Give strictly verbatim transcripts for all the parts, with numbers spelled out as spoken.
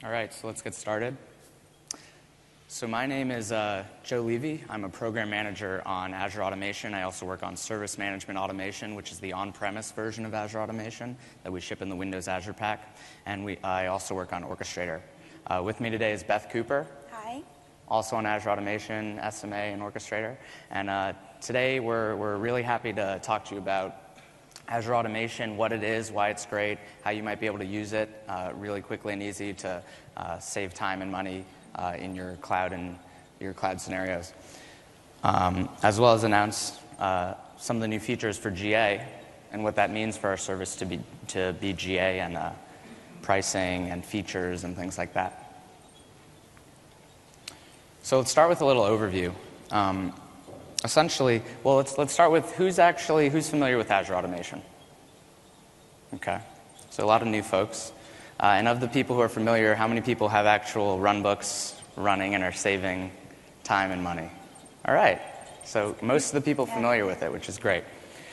All right, so let's get started. So my name is uh, Joe Levy. I'm a program manager on Azure Automation. I also work on Service Management Automation, which is the on-premise version of Azure Automation that we ship in the Windows Azure Pack. And we, I also work on Orchestrator. Uh, with me today is Beth Cooper. Hi. Also on Azure Automation, S M A, and Orchestrator. And uh, today we're, we're really happy to talk to you about Azure Automation, what it is, why it's great, how you might be able to use it uh, really quickly and easy to uh, save time and money uh, in your cloud and your cloud scenarios, um, as well as announce uh, some of the new features for G A and what that means for our service to be to be G A and uh, pricing and features and things like that. So let's start with a little overview. Um, Essentially, well, let's let's start with who's actually who's familiar with Azure Automation. Okay, so a lot of new folks, uh, and of the people who are familiar, how many people have actual runbooks running and are saving time and money? All right, so most of the people familiar with it, which is great.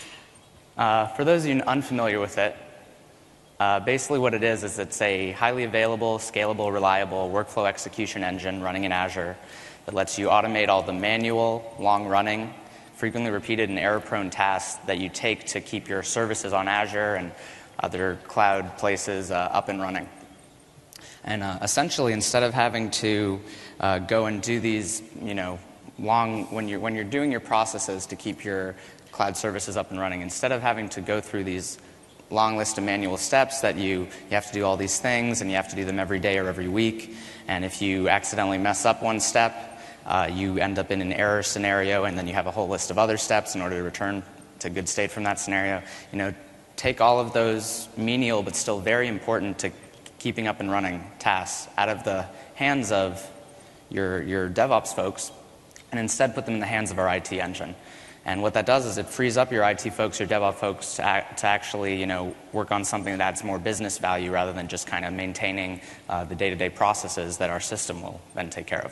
Uh, for those of you unfamiliar with it, uh, basically what it is is it's a highly available, scalable, reliable workflow execution engine running in Azure that lets you automate all the manual, long-running, frequently repeated and error-prone tasks that you take to keep your services on Azure and other cloud places uh, up and running. And uh, essentially, instead of having to uh, go and do these, you know, long when you're when you're doing your processes to keep your cloud services up and running, instead of having to go through these long list of manual steps that you, you have to do all these things and you have to do them every day or every week, and if you accidentally mess up one step, Uh, you end up in an error scenario, and then you have a whole list of other steps in order to return to good state from that scenario. You know, take all of those menial but still very important to keeping up and running tasks out of the hands of your your DevOps folks, and instead put them in the hands of our I T engine. And what that does is it frees up your I T folks, your DevOps folks, to, act, to actually, you know, work on something that adds more business value rather than just kind of maintaining uh, the day-to-day processes that our system will then take care of.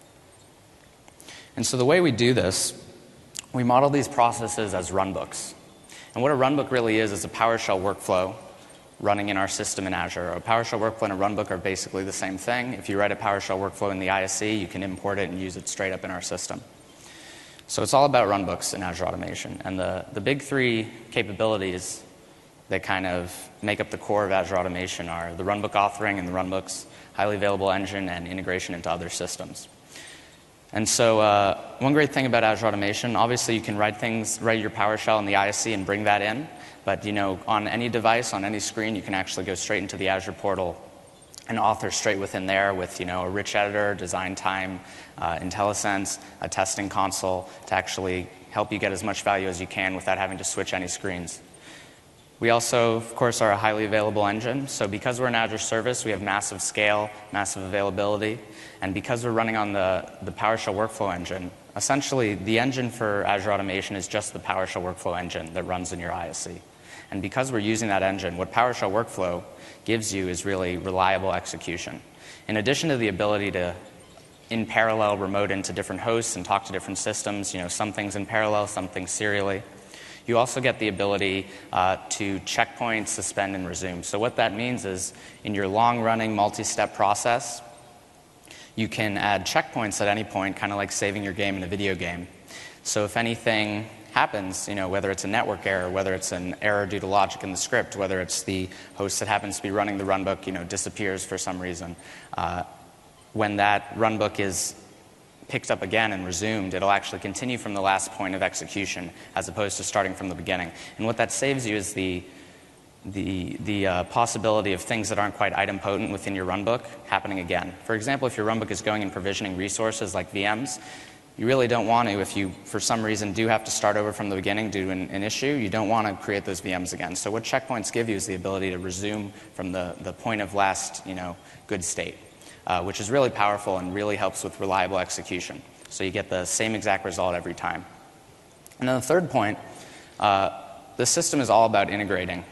And so the way we do this, we model these processes as runbooks. And what a runbook really is is a PowerShell workflow running in our system in Azure. A PowerShell workflow and a runbook are basically the same thing. If you write a PowerShell workflow in the I S C, you can import it and use it straight up in our system. So it's all about runbooks in Azure Automation. And the, the big three capabilities that kind of make up the core of Azure Automation are the runbook authoring and the runbooks highly available engine and integration into other systems. And so uh, one great thing about Azure Automation, obviously you can write things, write your PowerShell in the I S C and bring that in, but you know, on any device, on any screen, you can actually go straight into the Azure portal and author straight within there with you know a rich editor, design time, uh, IntelliSense, a testing console to actually help you get as much value as you can without having to switch any screens. We also, of course, are a highly available engine. So because we're an Azure service, we have massive scale, massive availability. And because we're running on the, the PowerShell workflow engine, essentially the engine for Azure Automation is just the PowerShell workflow engine that runs in your I S C. And because we're using that engine, what PowerShell workflow gives you is really reliable execution. In addition to the ability to, in parallel, remote into different hosts and talk to different systems, you know, some things in parallel, some things serially, you also get the ability uh, to checkpoint, suspend, and resume. So what that means is in your long-running multi-step process, you can add checkpoints at any point, kind of like saving your game in a video game. So if anything happens, you know, whether it's a network error, whether it's an error due to logic in the script, whether it's the host that happens to be running the runbook, you know, disappears for some reason, uh, when that runbook is picked up again and resumed, it'll actually continue from the last point of execution as opposed to starting from the beginning. And what that saves you is the the, the uh, possibility of things that aren't quite idempotent within your runbook happening again. For example, if your runbook is going and provisioning resources like V Ms, you really don't want to, if you for some reason do have to start over from the beginning due to an, an issue, you don't want to create those V Ms again. So what checkpoints give you is the ability to resume from the, the point of last, you know, good state. Uh, which is really powerful and really helps with reliable execution. So you get the same exact result every time. And then the third point, uh, the system is all about integrating.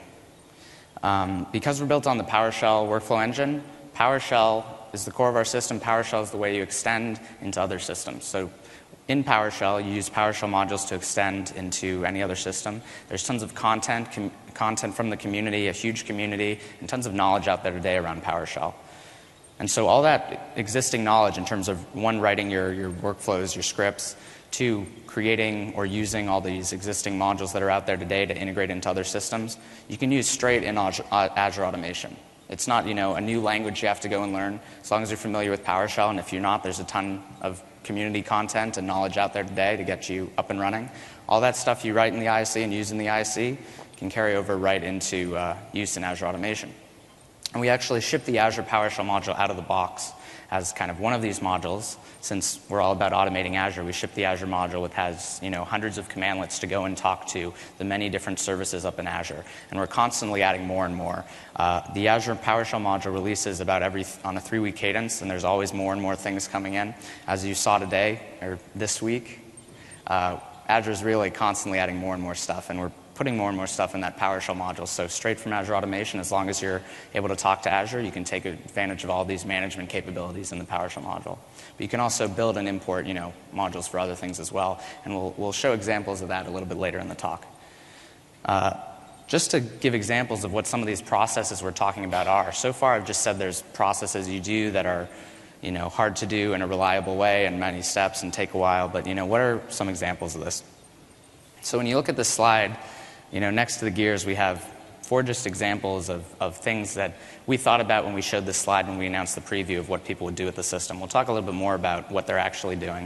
Um, because we're built on the PowerShell workflow engine, PowerShell is the core of our system. PowerShell is the way you extend into other systems. So in PowerShell, you use PowerShell modules to extend into any other system. There's tons of content, com- content from the community, a huge community, and tons of knowledge out there today around PowerShell. And so all that existing knowledge in terms of, one, writing your, your workflows, your scripts, two, creating or using all these existing modules that are out there today to integrate into other systems, you can use straight in Azure Automation. It's not, you know, a new language you have to go and learn. As long as you're familiar with PowerShell, and if you're not, there's a ton of community content and knowledge out there today to get you up and running. All that stuff you write in the I S C and use in the I S C can carry over right into uh, use in Azure Automation. And we actually ship the Azure PowerShell module out of the box as kind of one of these modules. Since we're all about automating Azure, we ship the Azure module, which has, you know, hundreds of commandlets to go and talk to the many different services up in Azure. And we're constantly adding more and more. Uh, the Azure PowerShell module releases about every th- on a three-week cadence, and there's always more and more things coming in. As you saw today, or this week, uh, Azure is really constantly adding more and more stuff, and we're putting more and more stuff in that PowerShell module. So straight from Azure Automation, as long as you're able to talk to Azure, you can take advantage of all these management capabilities in the PowerShell module. But you can also build and import, you know, modules for other things as well, and we'll, we'll show examples of that a little bit later in the talk. Uh, just to give examples of what some of these processes we're talking about are. So far, I've just said there's processes you do that are, you know, hard to do in a reliable way and many steps and take a while. But, you know, what are some examples of this? So when you look at this slide, you know, next to the gears, we have four just examples of, of things that we thought about when we showed this slide when we announced the preview of what people would do with the system. We'll talk a little bit more about what they're actually doing.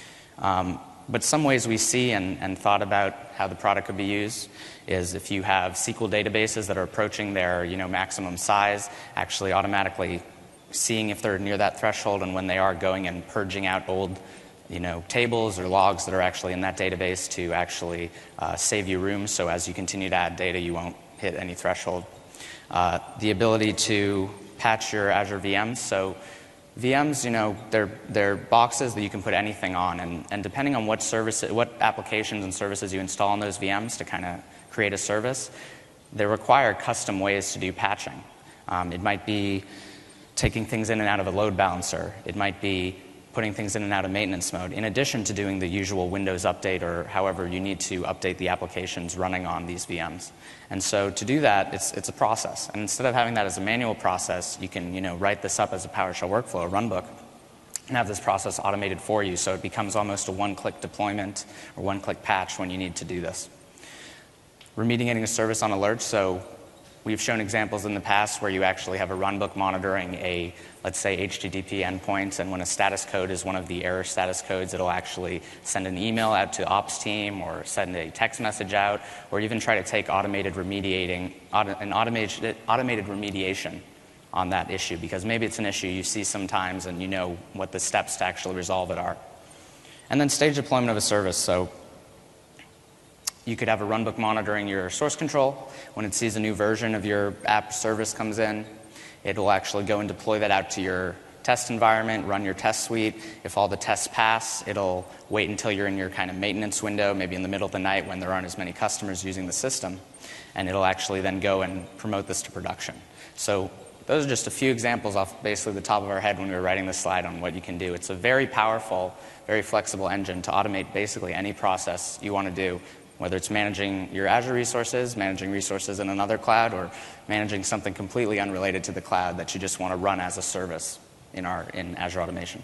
Um, but some ways we see and, and thought about how the product could be used is if you have S Q L databases that are approaching their, you know, maximum size, actually automatically seeing if they're near that threshold, and when they are, going and purging out old, you know, tables or logs that are actually in that database to actually uh, save you room, so as you continue to add data, you won't hit any threshold. Uh, the ability to patch your Azure V Ms. So V Ms, you know, they're, they're boxes that you can put anything on, and, and depending on what service, what applications and services you install on those V Ms to kind of create a service, they require custom ways to do patching. Um, it might be taking things in and out of a load balancer. It might be putting things in and out of maintenance mode, in addition to doing the usual Windows update or however you need to update the applications running on these V Ms. And so to do that, it's, it's a process. And instead of having that as a manual process, you can, you know, write this up as a PowerShell workflow, a runbook, and have this process automated for you, so it becomes almost a one-click deployment or one-click patch when you need to do this. Remediating a service on alerts. So we've shown examples in the past where you actually have a runbook monitoring a, let's say, H T T P endpoint, and when a status code is one of the error status codes, it'll actually send an email out to ops team or send a text message out, or even try to take automated remediating, auto, an automated, automated remediation on that issue, because maybe it's an issue you see sometimes and you know what the steps to actually resolve it are. And then stage deployment of a service. So you could have a runbook monitoring your source control. When it sees a new version of your app service comes in, it will actually go and deploy that out to your test environment, run your test suite. If all the tests pass, it'll wait until you're in your kind of maintenance window, maybe in the middle of the night when there aren't as many customers using the system, and it'll actually then go and promote this to production. So those are just a few examples off basically the top of our head when we were writing this slide on what you can do. It's a very powerful, very flexible engine to automate basically any process you want to do, whether it's managing your Azure resources, managing resources in another cloud, or managing something completely unrelated to the cloud that you just want to run as a service in, our, in Azure Automation.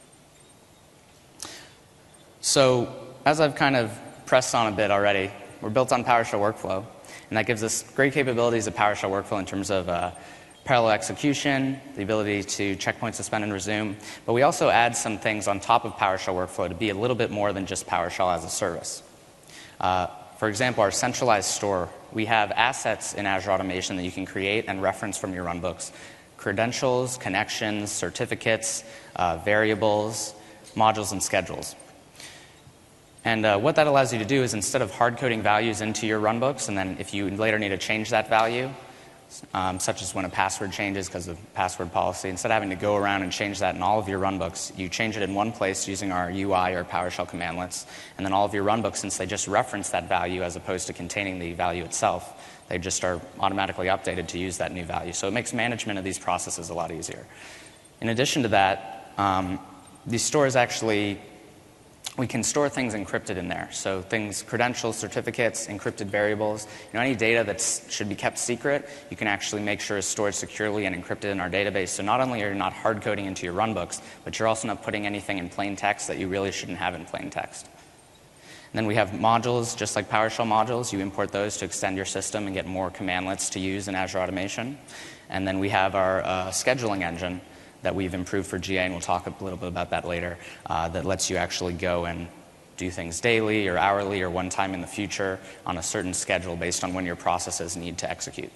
So as I've kind of pressed on a bit already, we're built on PowerShell Workflow, and that gives us great capabilities of PowerShell Workflow in terms of uh, parallel execution, the ability to checkpoint, suspend, and resume. But we also add some things on top of PowerShell Workflow to be a little bit more than just PowerShell as a service. Uh, for example, our centralized store. We have assets in Azure Automation that you can create and reference from your runbooks. Credentials, connections, certificates, uh, variables, modules, and schedules. And uh, what that allows you to do is, instead of hard-coding values into your runbooks, and then if you later need to change that value, Um, such as when a password changes because of password policy, instead of having to go around and change that in all of your runbooks, you change it in one place using our U I or PowerShell commandlets, and then all of your runbooks, since they just reference that value as opposed to containing the value itself, they just are automatically updated to use that new value. So it makes management of these processes a lot easier. In addition to that, um, these stores actually we can store things encrypted in there. So things, credentials, certificates, encrypted variables, you know, any data that should be kept secret, you can actually make sure is stored securely and encrypted in our database. So not only are you not hard coding into your runbooks, but you're also not putting anything in plain text that you really shouldn't have in plain text. And then we have modules, just like PowerShell modules. You import those to extend your system and get more commandlets to use in Azure Automation. And then we have our uh, scheduling engine that we've improved for G A, and we'll talk a little bit about that later, uh, that lets you actually go and do things daily or hourly or one time in the future on a certain schedule based on when your processes need to execute.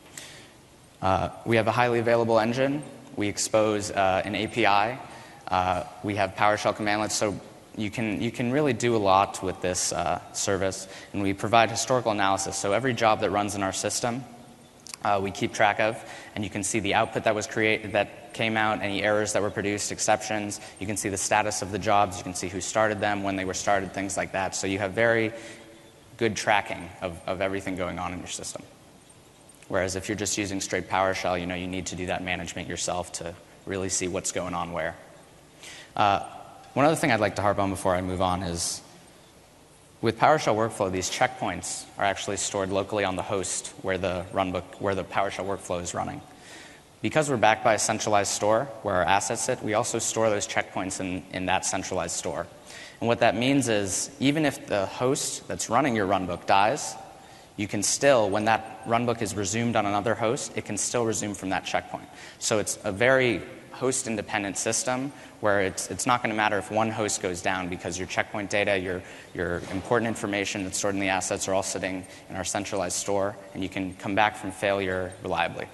Uh, we have a highly available engine. We expose uh, an A P I. Uh, we have PowerShell commandlets, so you can, you can really do a lot with this uh, service. And we provide historical analysis. So every job that runs in our system, Uh, we keep track of, and you can see the output that was created, that came out, any errors that were produced, exceptions. You can see the status of the jobs. You can see who started them, when they were started, things like that. So you have very good tracking of, of everything going on in your system. Whereas if you're just using straight PowerShell, you know, you need to do that management yourself to really see what's going on where. Uh, one other thing I'd like to harp on before I move on is, with PowerShell Workflow, these checkpoints are actually stored locally on the host where the runbook, where the PowerShell Workflow is running. Because we're backed by a centralized store where our assets sit, we also store those checkpoints in, in that centralized store. And what that means is, even if the host that's running your runbook dies, you can still, when that runbook is resumed on another host, it can still resume from that checkpoint. So it's a very host-independent system where it's, it's not going to matter if one host goes down, because your checkpoint data, your, your important information that's stored in the assets are all sitting in our centralized store, and you can come back from failure reliably.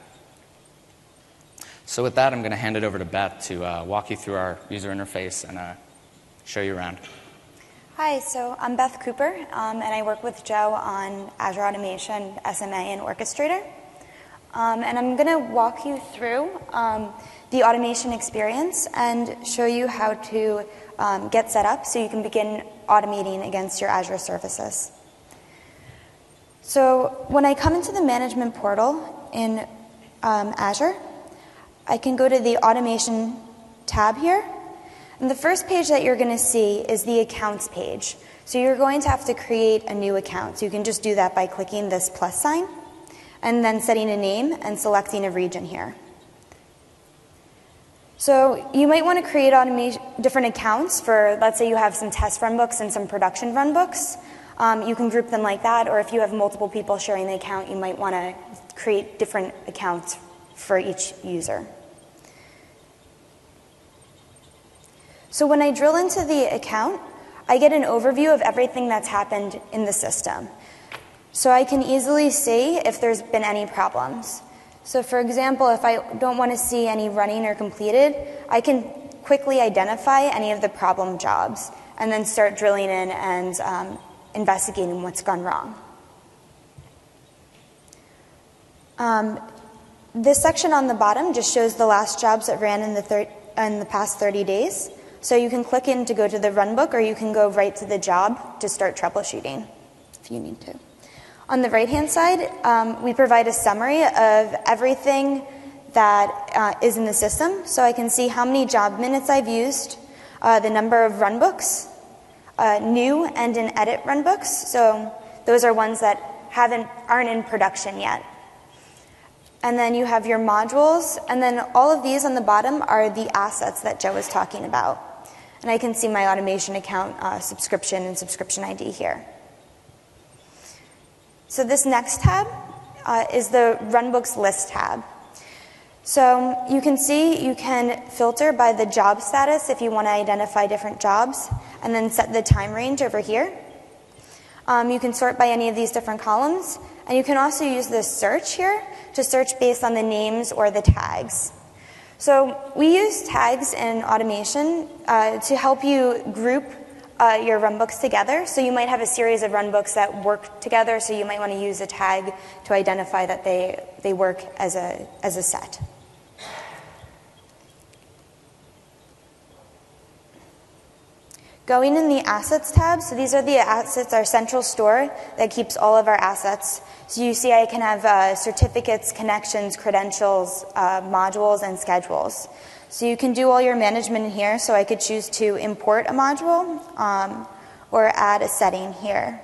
So with that, I'm going to hand it over to Beth to uh, walk you through our user interface and uh, show you around. Hi, so I'm Beth Cooper, um, and I work with Joe on Azure Automation, S M A, and Orchestrator. Um, and I'm going to walk you through um, the automation experience and show you how to um, get set up so you can begin automating against your Azure services. So when I come into the management portal in um, Azure, I can go to the automation tab here. And the first page that you're going to see is the accounts page. So you're going to have to create a new account. So you can just do that by clicking this plus sign and then setting a name and selecting a region here. So you might want to create automation, different accounts for, let's say you have some test runbooks and some production runbooks. Um, you can group them like that, or if you have multiple people sharing the account, you might want to create different accounts for each user. So when I drill into the account, I get an overview of everything that's happened in the system. So I can easily see if there's been any problems. So for example, if I don't want to see any running or completed, I can quickly identify any of the problem jobs and then start drilling in and um, investigating what's gone wrong. Um, this section on the bottom just shows the last jobs that ran in the, thir in the past thirty days. So you can click in to go to the runbook, or you can go right to the job to start troubleshooting if you need to. On the right-hand side, um, we provide a summary of everything that uh, is in the system. So I can see how many job minutes I've used, uh, the number of runbooks, uh, new and in edit runbooks. So those are ones that haven't, aren't in production yet. And then you have your modules, and then all of these on the bottom are the assets that Joe was talking about. And I can see my automation account uh, subscription and subscription I D here. So this next tab uh, is the Runbooks List tab. So you can see you can filter by the job status if you want to identify different jobs, and then set the time range over here. Um, you can sort by any of these different columns, and you can also use this search here to search based on the names or the tags. So we use tags in automation uh, to help you group uh, your runbooks together. So you might have a series of runbooks that work together, so you might want to use a tag to identify that they, they work as a, as a set. Going in the Assets tab, so these are the assets, our central store that keeps all of our assets. So you see I can have uh, certificates, connections, credentials, uh, modules, and schedules. So you can do all your management in here, so I could choose to import a module um, or add a setting here.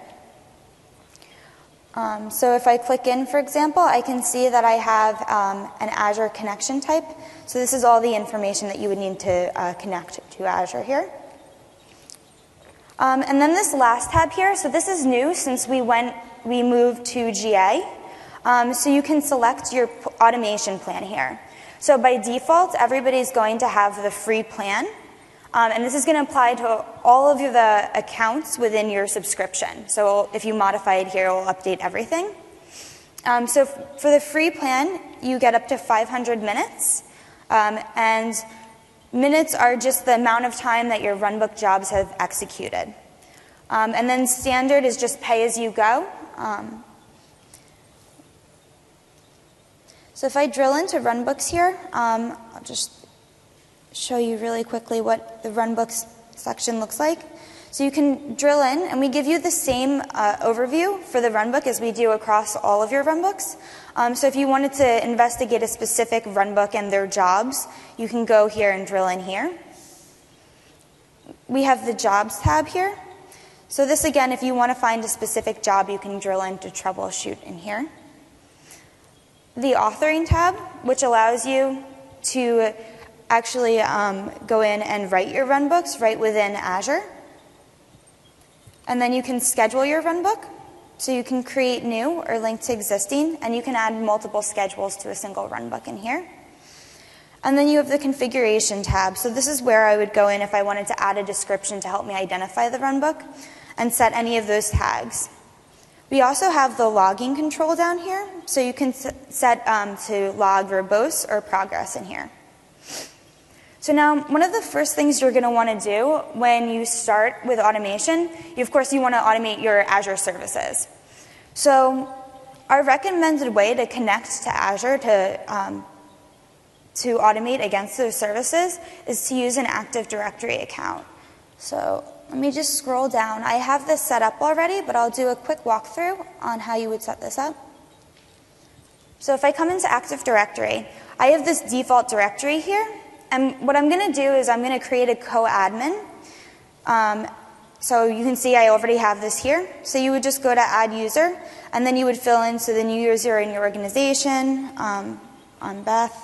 Um, so if I click in, for example, I can see that I have um, an Azure connection type. So this is all the information that you would need to uh, connect to Azure here. Um, and then this last tab here, so this is new since we went, we moved to G A. Um, so you can select your automation plan here. So by default, everybody's going to have the free plan. Um, and this is going to apply to all of the accounts within your subscription. So if you modify it here, it will update everything. Um, so for the free plan, you get up to five hundred minutes. Um, and minutes are just the amount of time that your runbook jobs have executed. Um, and then standard is just pay as you go. Um, so if I drill into runbooks here, um, I'll just show you really quickly what the runbooks section looks like. So you can drill in, and we give you the same uh, overview for the runbook as we do across all of your runbooks. Um, so if you wanted to investigate a specific runbook and their jobs, you can go here and drill in here. We have the Jobs tab here. So this, again, if you want to find a specific job, you can drill in to troubleshoot in here. The Authoring tab, which allows you to actually um, go in and write your runbooks right within Azure. And then you can schedule your runbook. So you can create new or link to existing, and you can add multiple schedules to a single runbook in here. And then you have the Configuration tab. So this is where I would go in if I wanted to add a description to help me identify the runbook and set any of those tags. We also have the logging control down here. So you can set um, to log verbose or progress in here. So now, one of the first things you're going to want to do when you start with automation, you, of course, you want to automate your Azure services. So our recommended way to connect to Azure to, um, to automate against those services is to use an Active Directory account. So let me just scroll down. I have this set up already, but I'll do a quick walkthrough on how you would set this up. So if I come into Active Directory, I have this default directory here. And what I'm going to do is I'm going to create a co-admin. Um, so you can see I already have this here. So you would just go to Add User, and then you would fill in so the new user in your organization. Um, I'm Beth.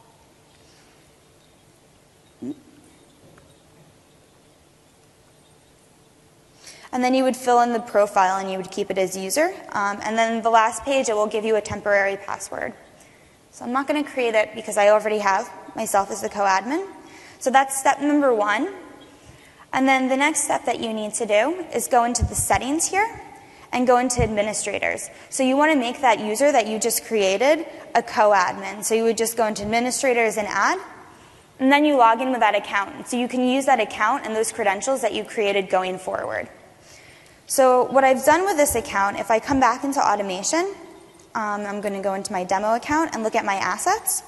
And then you would fill in the profile, and you would keep it as user. Um, and then the last page, it will give you a temporary password. So I'm not going to create it because I already have myself as the co-admin. So that's step number one. And then the next step that you need to do is go into the settings here and go into administrators. So you want to make that user that you just created a co-admin. So you would just go into administrators and add, and then you log in with that account. So you can use that account and those credentials that you created going forward. So what I've done with this account, if I come back into automation, Um, I'm going to go into my demo account and look at my assets.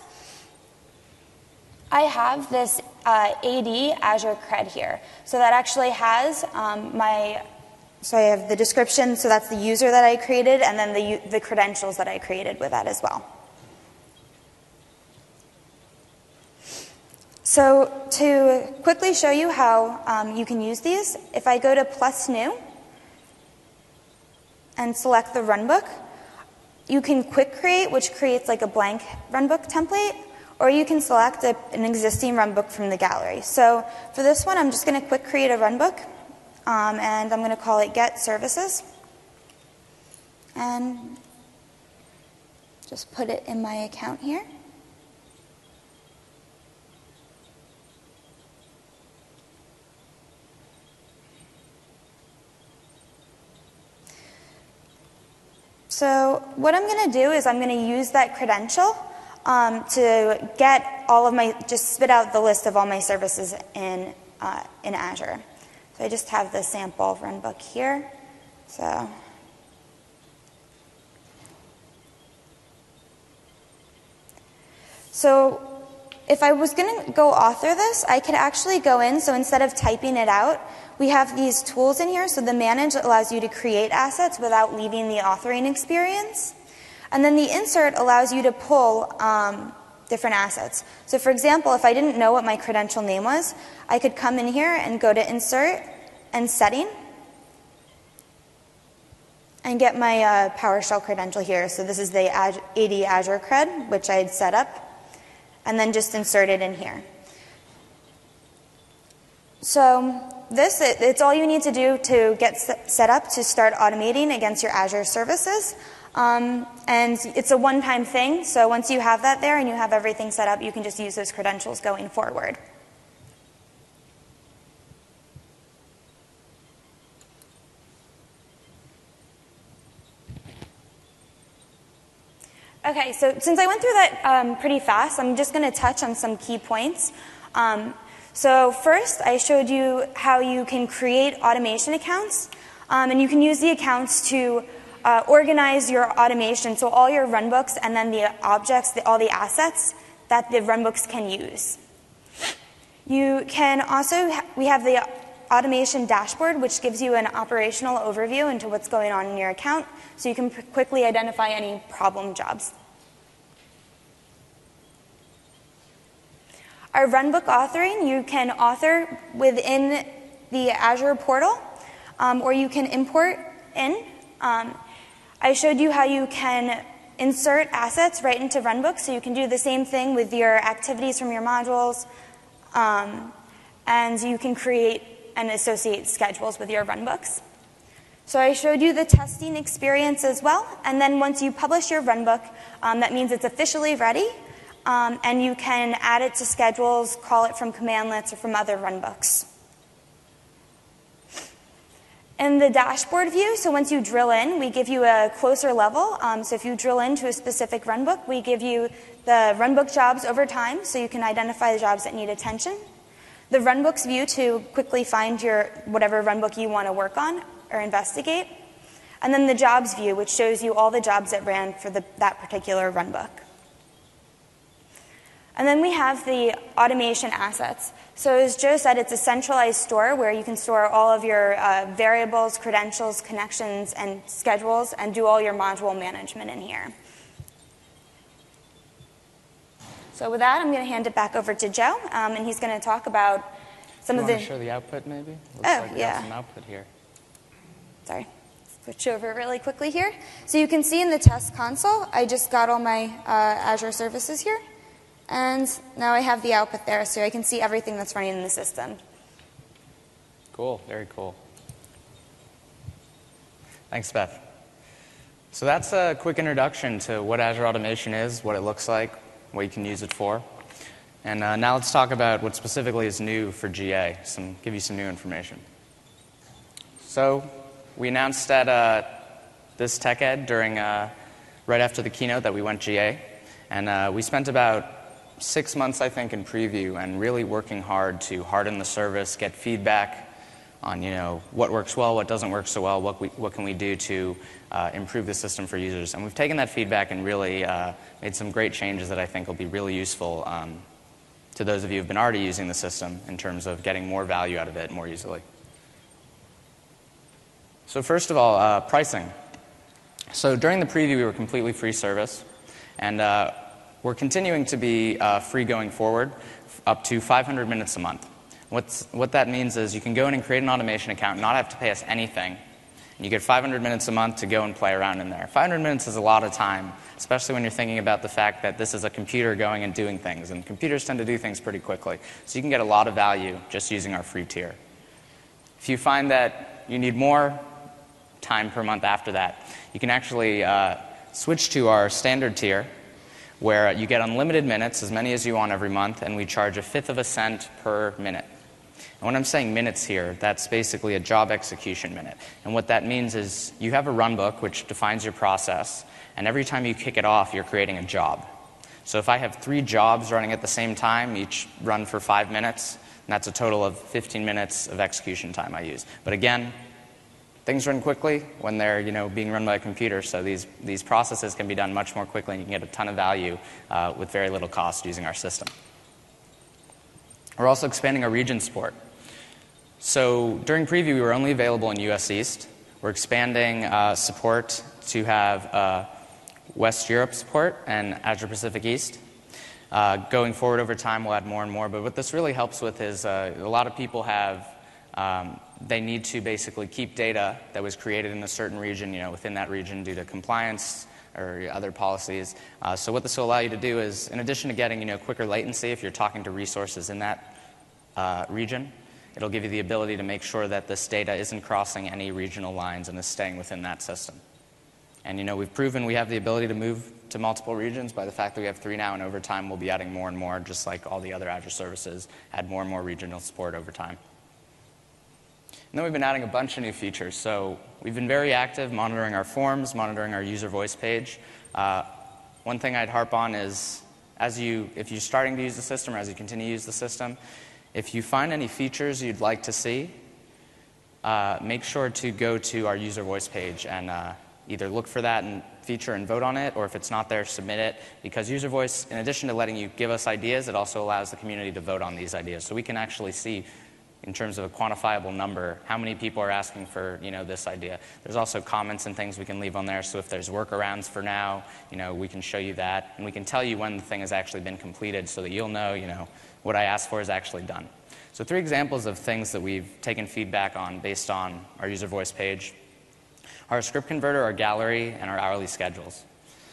I have this uh, A D Azure Cred here. So that actually has um, my, so I have the description, so that's the user that I created, and then the, the credentials that I created with that as well. So to quickly show you how um, you can use these, if I go to Plus New and select the runbook, you can quick create, which creates like a blank runbook template, or you can select a, an existing runbook from the gallery. So for this one, I'm just going to quick create a runbook, um, and I'm going to call it Get Services. And just put it in my account here. So what I'm going to do is I'm going to use that credential um, to get all of my, just spit out the list of all my services in, uh, in Azure. So I just have the sample runbook here. So So if I was going to go author this, I could actually go in. So instead of typing it out, we have these tools in here. So the Manage allows you to create assets without leaving the authoring experience. And then the Insert allows you to pull um, different assets. So for example, if I didn't know what my credential name was, I could come in here and go to Insert and Setting and get my uh, PowerShell credential here. So this is the A D Azure cred, which I had set up, and then just insert it in here. So this, it, it's all you need to do to get set up to start automating against your Azure services. Um, and it's a one-time thing, so once you have that there and you have everything set up, you can just use those credentials going forward. Okay, so since I went through that um, pretty fast, I'm just going to touch on some key points. Um, so first, I showed you how you can create automation accounts, um, and you can use the accounts to uh, organize your automation, so all your runbooks and then the objects, the, all the assets that the runbooks can use. You can also, ha we have the automation dashboard, which gives you an operational overview into what's going on in your account, so you can quickly identify any problem jobs. Our runbook authoring, you can author within the Azure portal, um, or you can import in. Um, I showed you how you can insert assets right into runbooks, so you can do the same thing with your activities from your modules, um, and you can create and associate schedules with your runbooks. So I showed you the testing experience as well, and then once you publish your runbook, um, that means it's officially ready, um, and you can add it to schedules, call it from commandlets or from other runbooks. In the dashboard view, so once you drill in, we give you a closer level. Um, so if you drill into a specific runbook, we give you the runbook jobs over time, so you can identify the jobs that need attention. The runbooks view to quickly find your whatever runbook you want to work on or investigate. And then the jobs view, which shows you all the jobs that ran for the, that particular runbook. And then we have the automation assets. So as Joe said, it's a centralized store where you can store all of your uh, variables, credentials, connections, and schedules, and do all your module management in here. So with that, I'm going to hand it back over to Joe, um, and he's going to talk about some you of the... want to show the output, maybe? Looks oh, like we yeah. have some output here. Sorry. Switch over really quickly here. So you can see in the test console, I just got all my uh, Azure services here. And now I have the output there, so I can see everything that's running in the system. Cool. Very cool. Thanks, Beth. So that's a quick introduction to what Azure Automation is, what it looks like, what you can use it for. And uh, now let's talk about what specifically is new for G A, some, give you some new information. So we announced at uh, this Tech Ed during, uh, right after the keynote that we went G A. And uh, we spent about six months, I think, in preview and really working hard to harden the service, get feedback on, you know, what works well, what doesn't work so well, what, we, what can we do to uh, improve the system for users. And we've taken that feedback and really uh, made some great changes that I think will be really useful um, to those of you who have been already using the system in terms of getting more value out of it more easily. So first of all, uh, pricing. So during the preview, we were completely free service. And uh, we're continuing to be uh, free going forward, up to five hundred minutes a month. What's, what that means is you can go in and create an automation account and not have to pay us anything. And you get five hundred minutes a month to go and play around in there. five hundred minutes is a lot of time, especially when you're thinking about the fact that this is a computer going and doing things. And computers tend to do things pretty quickly. So you can get a lot of value just using our free tier. If you find that you need more time per month after that, you can actually uh, switch to our standard tier, where you get unlimited minutes, as many as you want every month, and we charge a fifth of a cent per minute. And when I'm saying minutes here, that's basically a job execution minute. And what that means is you have a runbook, which defines your process, and every time you kick it off, you're creating a job. So if I have three jobs running at the same time, each run for five minutes, and that's a total of fifteen minutes of execution time I use. But again, things run quickly when they're, you know, being run by a computer, so these, these processes can be done much more quickly, and you can get a ton of value uh, with very little cost using our system. We're also expanding our region support. So during preview, we were only available in U S East. We're expanding uh, support to have uh, West Europe support and Azure Pacific East. Uh, going forward over time, we'll add more and more. But what this really helps with is uh, a lot of people have, um, they need to basically keep data that was created in a certain region, you know, within that region due to compliance or other policies. Uh, so what this will allow you to do is, in addition to getting, you know, quicker latency if you're talking to resources in that uh, region, it'll give you the ability to make sure that this data isn't crossing any regional lines and is staying within that system. And, you know, we've proven we have the ability to move to multiple regions by the fact that we have three now, and over time we'll be adding more and more, just like all the other Azure services, add more and more regional support over time. And then we've been adding a bunch of new features. So we've been very active monitoring our forms, monitoring our user voice page. Uh, one thing I'd harp on is, as you, if you're starting to use the system or as you continue to use the system, if you find any features you'd like to see, uh, make sure to go to our user voice page and uh, either look for that and feature and vote on it, or if it's not there, submit it. Because user voice, in addition to letting you give us ideas, it also allows the community to vote on these ideas. So we can actually see, in terms of a quantifiable number, how many people are asking for, you know, this idea. There's also comments and things we can leave on there. So if there's workarounds for now, you know, we can show you that, and we can tell you when the thing has actually been completed, so that you'll know, you know, what I asked for is actually done. So three examples of things that we've taken feedback on based on our user voice page: our script converter, our gallery, and our hourly schedules.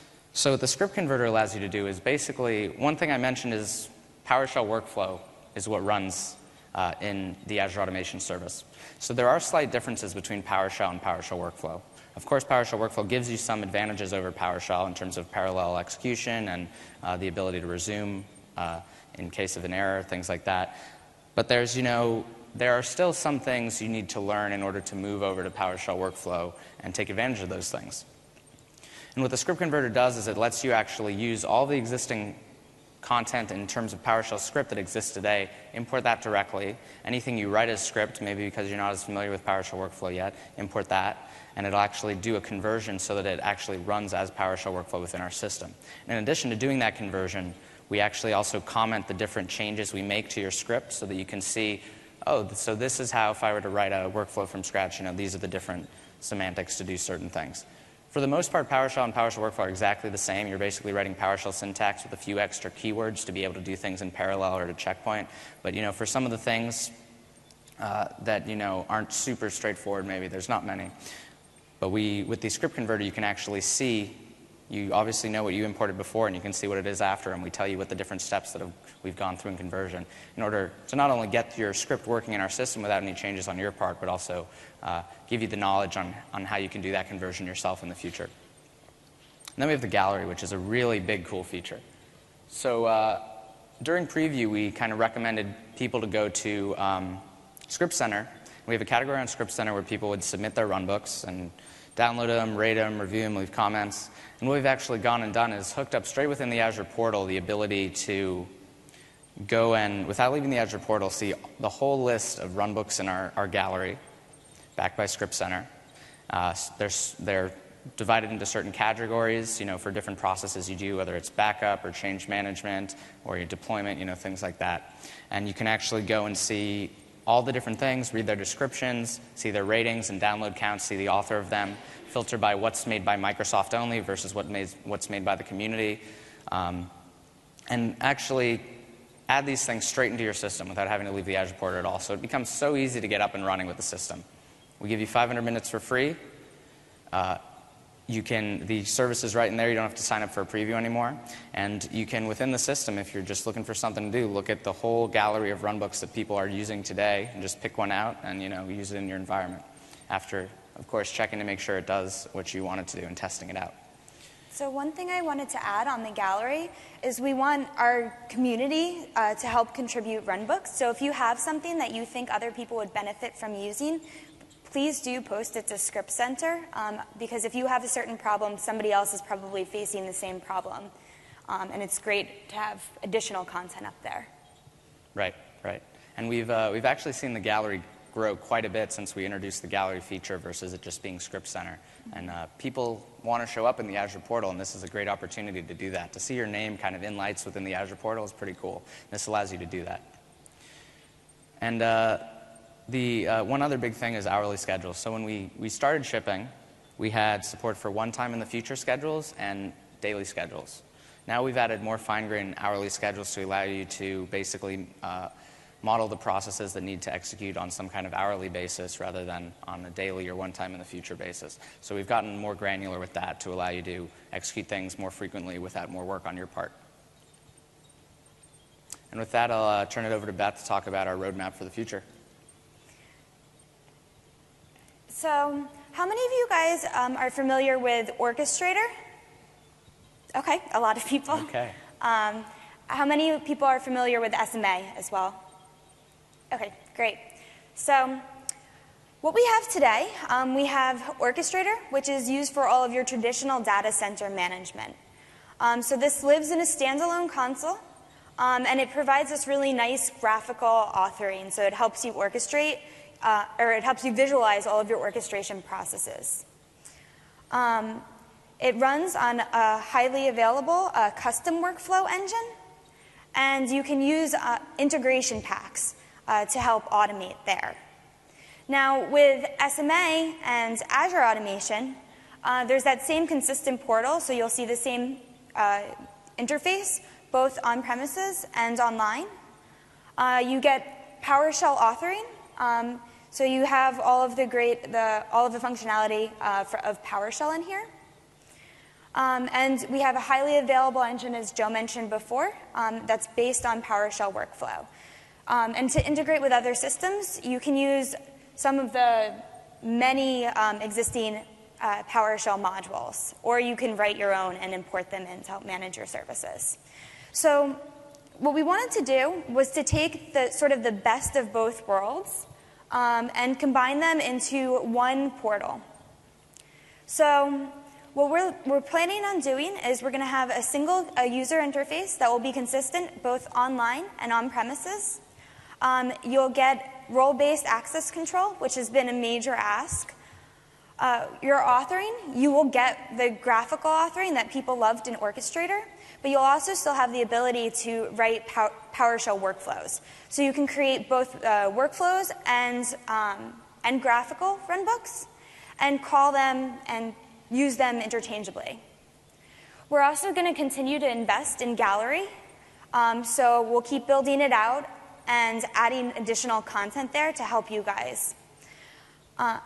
So what the script converter allows you to do is basically, one thing I mentioned is PowerShell workflow is what runs uh, in the Azure Automation Service. So there are slight differences between PowerShell and PowerShell workflow. Of course, PowerShell workflow gives you some advantages over PowerShell in terms of parallel execution and uh, the ability to resume uh, in case of an error, things like that. But there's, you know, there are still some things you need to learn in order to move over to PowerShell workflow and take advantage of those things. And what the script converter does is it lets you actually use all the existing content in terms of PowerShell script that exists today, import that directly. Anything you write as script, maybe because you're not as familiar with PowerShell workflow yet, import that, and it'll actually do a conversion so that it actually runs as PowerShell workflow within our system. And in addition to doing that conversion, we actually also comment the different changes we make to your script so that you can see, oh, so this is how, if I were to write a workflow from scratch, you know, these are the different semantics to do certain things. For the most part, PowerShell and PowerShell workflow are exactly the same. You're basically writing PowerShell syntax with a few extra keywords to be able to do things in parallel or to checkpoint. But, you know, for some of the things uh, that, you know, aren't super straightforward, maybe there's not many. But we, with the script converter, you can actually see, you obviously know what you imported before, and you can see what it is after, and we tell you what the different steps that have, we've gone through in conversion in order to not only get your script working in our system without any changes on your part, but also uh, give you the knowledge on, on how you can do that conversion yourself in the future. And then we have the gallery, which is a really big, cool feature. So uh, during preview, we kind of recommended people to go to um, Script Center. We have a category on Script Center where people would submit their runbooks and download them, rate them, review them, leave comments. And what we've actually gone and done is hooked up straight within the Azure portal the ability to go and, without leaving the Azure portal, see the whole list of runbooks in our, our gallery, backed by Script Center. Uh, they're, they're divided into certain categories, you know, for different processes you do, whether it's backup or change management or your deployment, you know, things like that. And you can actually go and see all the different things, read their descriptions, see their ratings and download counts, see the author of them, filter by what's made by Microsoft only versus what made, what's made by the community, um, and actually add these things straight into your system without having to leave the Azure portal at all. So it becomes so easy to get up and running with the system. We give you five hundred minutes for free. Uh, You can, the service is right in there. You don't have to sign up for a preview anymore. And you can, within the system, if you're just looking for something to do, look at the whole gallery of runbooks that people are using today and just pick one out and, you know, use it in your environment. After, of course, checking to make sure it does what you want it to do and testing it out. So one thing I wanted to add on the gallery is we want our community uh, to help contribute runbooks. So if you have something that you think other people would benefit from using, please do post it to Script Center, um, because if you have a certain problem, somebody else is probably facing the same problem. Um, and it's great to have additional content up there. Right, right. And we've, uh, we've actually seen the gallery grow quite a bit since we introduced the gallery feature versus it just being Script Center. And uh, people want to show up in the Azure portal, and this is a great opportunity to do that. To see your name kind of in lights within the Azure portal is pretty cool. This allows you to do that. And uh, The uh, one other big thing is hourly schedules. So when we, we started shipping, we had support for one time in the future schedules and daily schedules. Now we've added more fine-grained hourly schedules to allow you to basically uh, model the processes that need to execute on some kind of hourly basis rather than on a daily or one time in the future basis. So we've gotten more granular with that to allow you to execute things more frequently without more work on your part. And with that, I'll uh, turn it over to Beth to talk about our roadmap for the future. So how many of you guys um, are familiar with Orchestrator? Okay, a lot of people. Okay. Um, how many people are familiar with S M A as well? Okay, great. So what we have today, um, we have Orchestrator, which is used for all of your traditional data center management. Um, so this lives in a standalone console, um, and it provides this really nice graphical authoring. So it helps you orchestrate, uh, or it helps you visualize all of your orchestration processes. Um, it runs on a highly available uh, custom workflow engine, and you can use uh, integration packs Uh, to help automate there. Now, with S M A and Azure Automation, uh, there's that same consistent portal, so you'll see the same uh, interface, both on-premises and online. Uh, you get PowerShell authoring, um, so you have all of the great, the, all of the functionality uh, for, of PowerShell in here. Um, and we have a highly available engine, as Joe mentioned before, um, that's based on PowerShell workflow. Um, and to integrate with other systems, you can use some of the many um, existing uh, PowerShell modules, or you can write your own and import them in to help manage your services. So what we wanted to do was to take the sort of the best of both worlds um, and combine them into one portal. So what we're, we're planning on doing is we're going to have a single a user interface that will be consistent both online and on-premises. Um, you'll get role-based access control, which has been a major ask. Uh, your authoring, you will get the graphical authoring that people loved in Orchestrator, but you'll also still have the ability to write Pow PowerShell workflows. So you can create both uh, workflows and, um, and graphical runbooks and call them and use them interchangeably. We're also going to continue to invest in Gallery, um, so we'll keep building it out and adding additional content there to help you guys. Uh,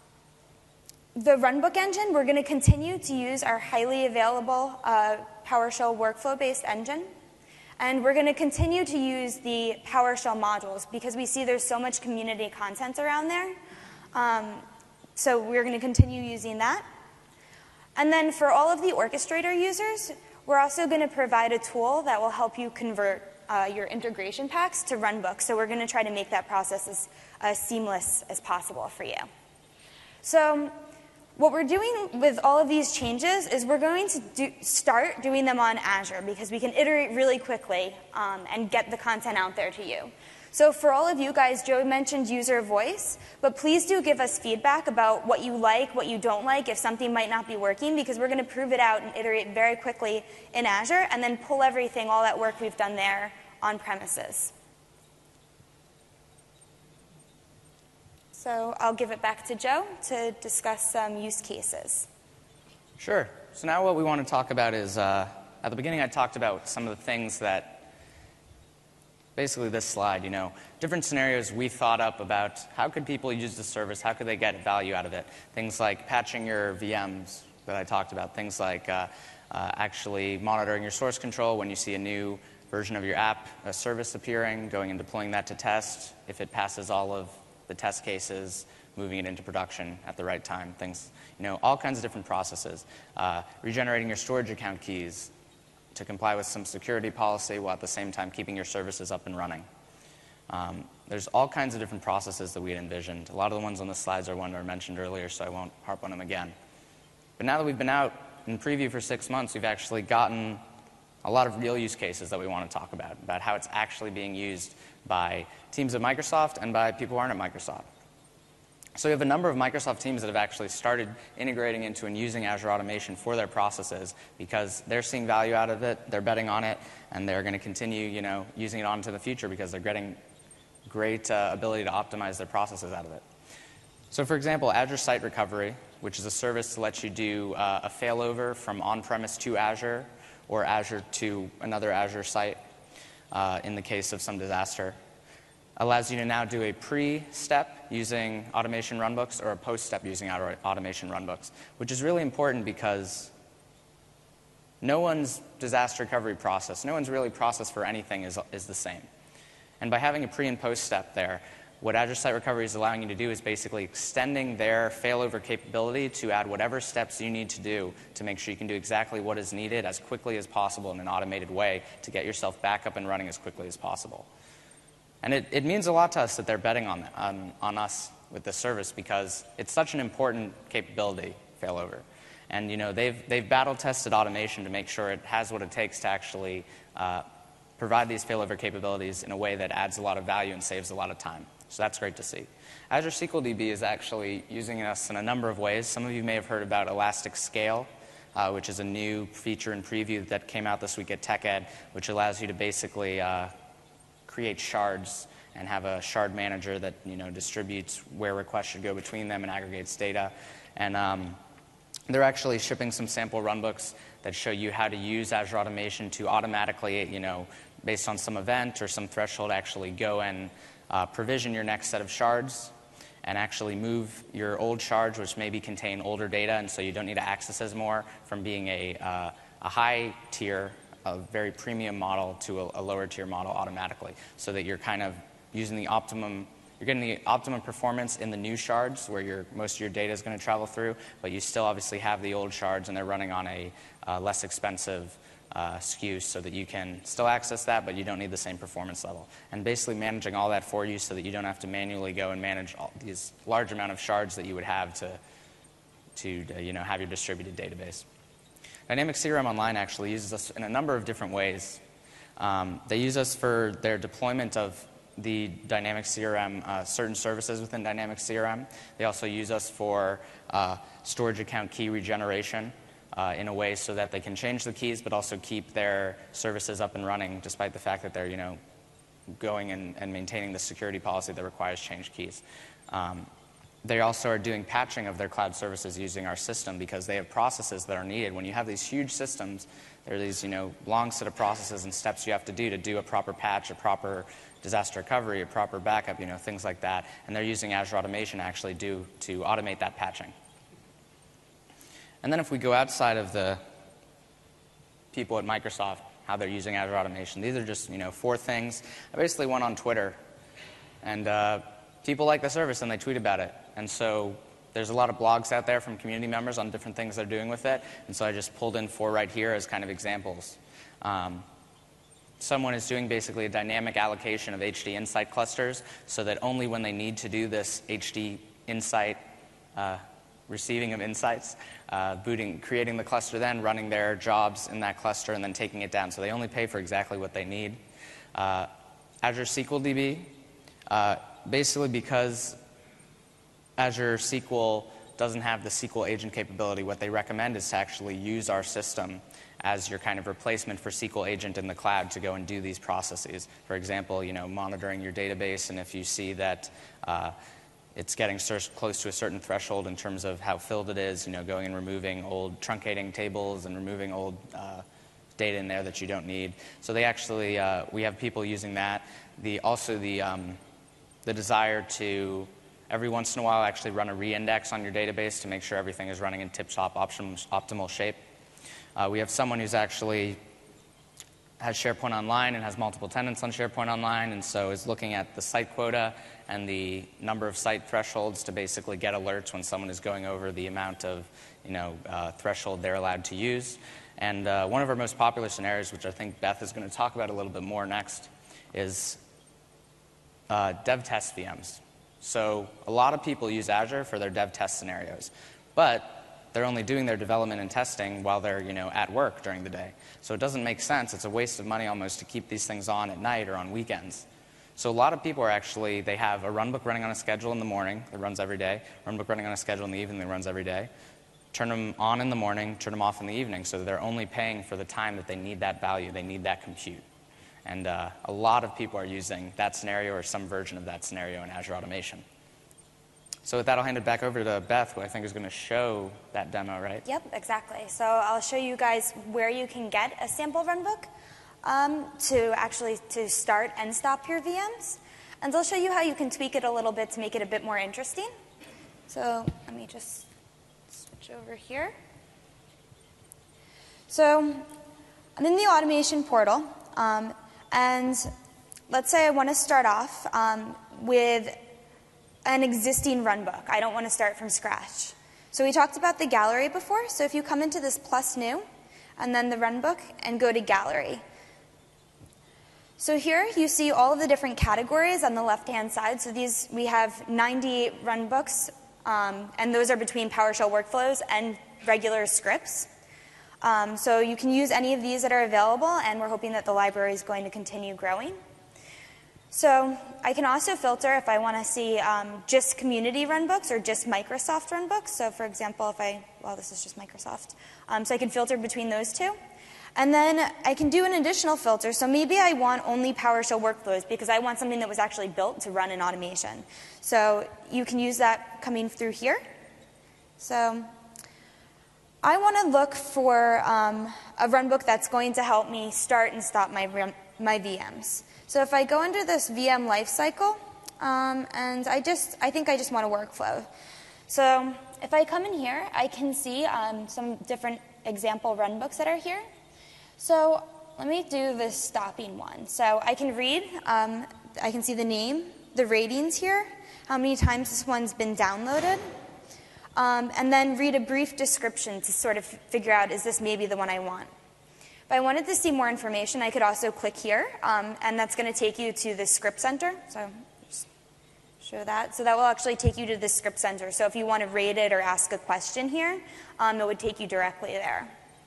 the Runbook engine, we're going to continue to use our highly available uh, PowerShell workflow-based engine. And we're going to continue to use the PowerShell modules because we see there's so much community content around there. Um, so we're going to continue using that. And then for all of the Orchestrator users, we're also going to provide a tool that will help you convert Uh, your integration packs to runbooks. So we're going to try to make that process as uh, seamless as possible for you. So what we're doing with all of these changes is we're going to do, start doing them on Azure because we can iterate really quickly um, and get the content out there to you. So for all of you guys, Joe mentioned user voice, but please do give us feedback about what you like, what you don't like, if something might not be working, because we're going to prove it out and iterate very quickly in Azure and then pull everything, all that work we've done there on premises. So I'll give it back to Joe to discuss some use cases. Sure. So now what we want to talk about is, uh, at the beginning I talked about some of the things that basically this slide, you know, different scenarios we thought up about how could people use the service, how could they get value out of it. Things like patching your V Ms that I talked about, things like uh, uh, actually monitoring your source control when you see a new version of your app, a service appearing, going and deploying that to test. If it passes all of the test cases, moving it into production at the right time, things, you know, all kinds of different processes. Uh, regenerating your storage account keys to comply with some security policy while at the same time keeping your services up and running. Um, there's all kinds of different processes that we had envisioned. A lot of the ones on the slides are ones that were mentioned earlier, so I won't harp on them again. But now that we've been out in preview for six months, we've actually gotten a lot of real use cases that we want to talk about, about how it's actually being used by teams at Microsoft and by people who aren't at Microsoft. So we have a number of Microsoft teams that have actually started integrating into and using Azure Automation for their processes because they're seeing value out of it, they're betting on it, and they're going to continue, you know, using it on into the future because they're getting great uh, ability to optimize their processes out of it. So for example, Azure Site Recovery, which is a service to let you do uh, a failover from on-premise to Azure or Azure to another Azure site uh, in the case of some disaster. Allows you to now do a pre-step using automation runbooks or a post-step using auto automation runbooks, which is really important because no one's disaster recovery process, no one's really process for anything is, is the same. And by having a pre and post step there, what Azure Site Recovery is allowing you to do is basically extending their failover capability to add whatever steps you need to do to make sure you can do exactly what is needed as quickly as possible in an automated way to get yourself back up and running as quickly as possible. And it, it means a lot to us that they're betting on, on, on us with this service because it's such an important capability, failover. And you know, they've, they've battle-tested automation to make sure it has what it takes to actually uh, provide these failover capabilities in a way that adds a lot of value and saves a lot of time. So that's great to see. Azure S Q L D B is actually using us in a number of ways. Some of you may have heard about Elastic Scale, uh, which is a new feature and preview that came out this week at TechEd, which allows you to basically uh, create shards and have a shard manager that you know distributes where requests should go between them and aggregates data. And um, they're actually shipping some sample runbooks that show you how to use Azure Automation to automatically, you know, based on some event or some threshold, actually go and uh, provision your next set of shards and actually move your old shards, which maybe contain older data, and so you don't need to access as more, from being a, uh, a high tier, a very premium model to a, a lower tier model automatically, so that you're kind of using the optimum, you're getting the optimum performance in the new shards where your, most of your data is going to travel through, but you still obviously have the old shards and they're running on a uh, less expensive uh, S K U so that you can still access that, but you don't need the same performance level. And basically managing all that for you so that you don't have to manually go and manage all these large amount of shards that you would have to, to uh, you know, have your distributed database. Dynamics C R M Online actually uses us in a number of different ways. Um, they use us for their deployment of the Dynamics C R M, uh, certain services within Dynamics C R M. They also use us for uh, storage account key regeneration uh, in a way so that they can change the keys but also keep their services up and running despite the fact that they're you know, going and, and maintaining the security policy that requires changed keys. Um, They also are doing patching of their cloud services using our system because they have processes that are needed. When you have these huge systems, there are these you know, long set of processes and steps you have to do to do a proper patch, a proper disaster recovery, a proper backup, you know, things like that. And they're using Azure Automation to actually do to automate that patching. And then if we go outside of the people at Microsoft, how they're using Azure Automation, these are just you know, four things. I basically went on Twitter and uh, people like the service and they tweet about it. And so there's a lot of blogs out there from community members on different things they're doing with it. And so I just pulled in four right here as kind of examples. Um, someone is doing basically a dynamic allocation of H D Insight clusters so that only when they need to do this H D Insight uh, receiving of insights, uh, booting, creating the cluster then, running their jobs in that cluster, and then taking it down. So they only pay for exactly what they need. Uh, Azure S Q L D B. Uh, basically because Azure S Q L doesn't have the S Q L agent capability, what they recommend is to actually use our system as your kind of replacement for S Q L agent in the cloud to go and do these processes. For example, you know, monitoring your database, and if you see that uh, it's getting close to a certain threshold in terms of how filled it is, you know, going and removing old truncating tables and removing old uh, data in there that you don't need. So they actually, uh, we have people using that. The, also the, um, the desire to every once in a while actually run a reindex on your database to make sure everything is running in tip-top optimal, optimal shape. Uh, we have someone who's actually has SharePoint Online and has multiple tenants on SharePoint Online, and so is looking at the site quota and the number of site thresholds to basically get alerts when someone is going over the amount of you know, uh, threshold they're allowed to use. And uh, one of our most popular scenarios, which I think Beth is going to talk about a little bit more next, is uh, dev test V Ms. So a lot of people use Azure for their dev test scenarios, but they're only doing their development and testing while they're you know, at work during the day. So it doesn't make sense. It's a waste of money almost to keep these things on at night or on weekends. So a lot of people are actually, they have a runbook running on a schedule in the morning that runs every day, runbook running on a schedule in the evening that runs every day, turn them on in the morning, turn them off in the evening, so that they're only paying for the time that they need that value, they need that compute. And uh, a lot of people are using that scenario or some version of that scenario in Azure Automation. So with that, I'll hand it back over to Beth, who I think is going to show that demo, right? Yep, exactly. So I'll show you guys where you can get a sample runbook um, to actually to start and stop your V Ms. And I'll show you how you can tweak it a little bit to make it a bit more interesting. So let me just switch over here. So I'm in the automation portal, um, and let's say I want to start off um, with an existing runbook. I don't want to start from scratch. So we talked about the gallery before. So if you come into this plus new, and then the runbook, and go to gallery. So here you see all of the different categories on the left-hand side. So these, we have ninety-eight runbooks, um, and those are between PowerShell workflows and regular scripts. Um, so you can use any of these that are available, and we're hoping that the library is going to continue growing. So I can also filter if I want to see um, just community runbooks or just Microsoft runbooks. So for example, if I, well, this is just Microsoft. Um, so I can filter between those two. And then I can do an additional filter. So maybe I want only PowerShell workflows because I want something that was actually built to run in automation. So you can use that coming through here. So I want to look for um, a runbook that's going to help me start and stop my, my V Ms. So if I go under this V M lifecycle, um, and I just, I think I just want a workflow. So if I come in here, I can see um, some different example runbooks that are here. So let me do the stopping one. So I can read, um, I can see the name, the ratings here, how many times this one's been downloaded, um, and then read a brief description to sort of figure out, is this maybe the one I want? If I wanted to see more information, I could also click here, um, and that's going to take you to the Script Center. So just show that. So that will actually take you to the Script Center. So if you want to rate it or ask a question here, um, it would take you directly there.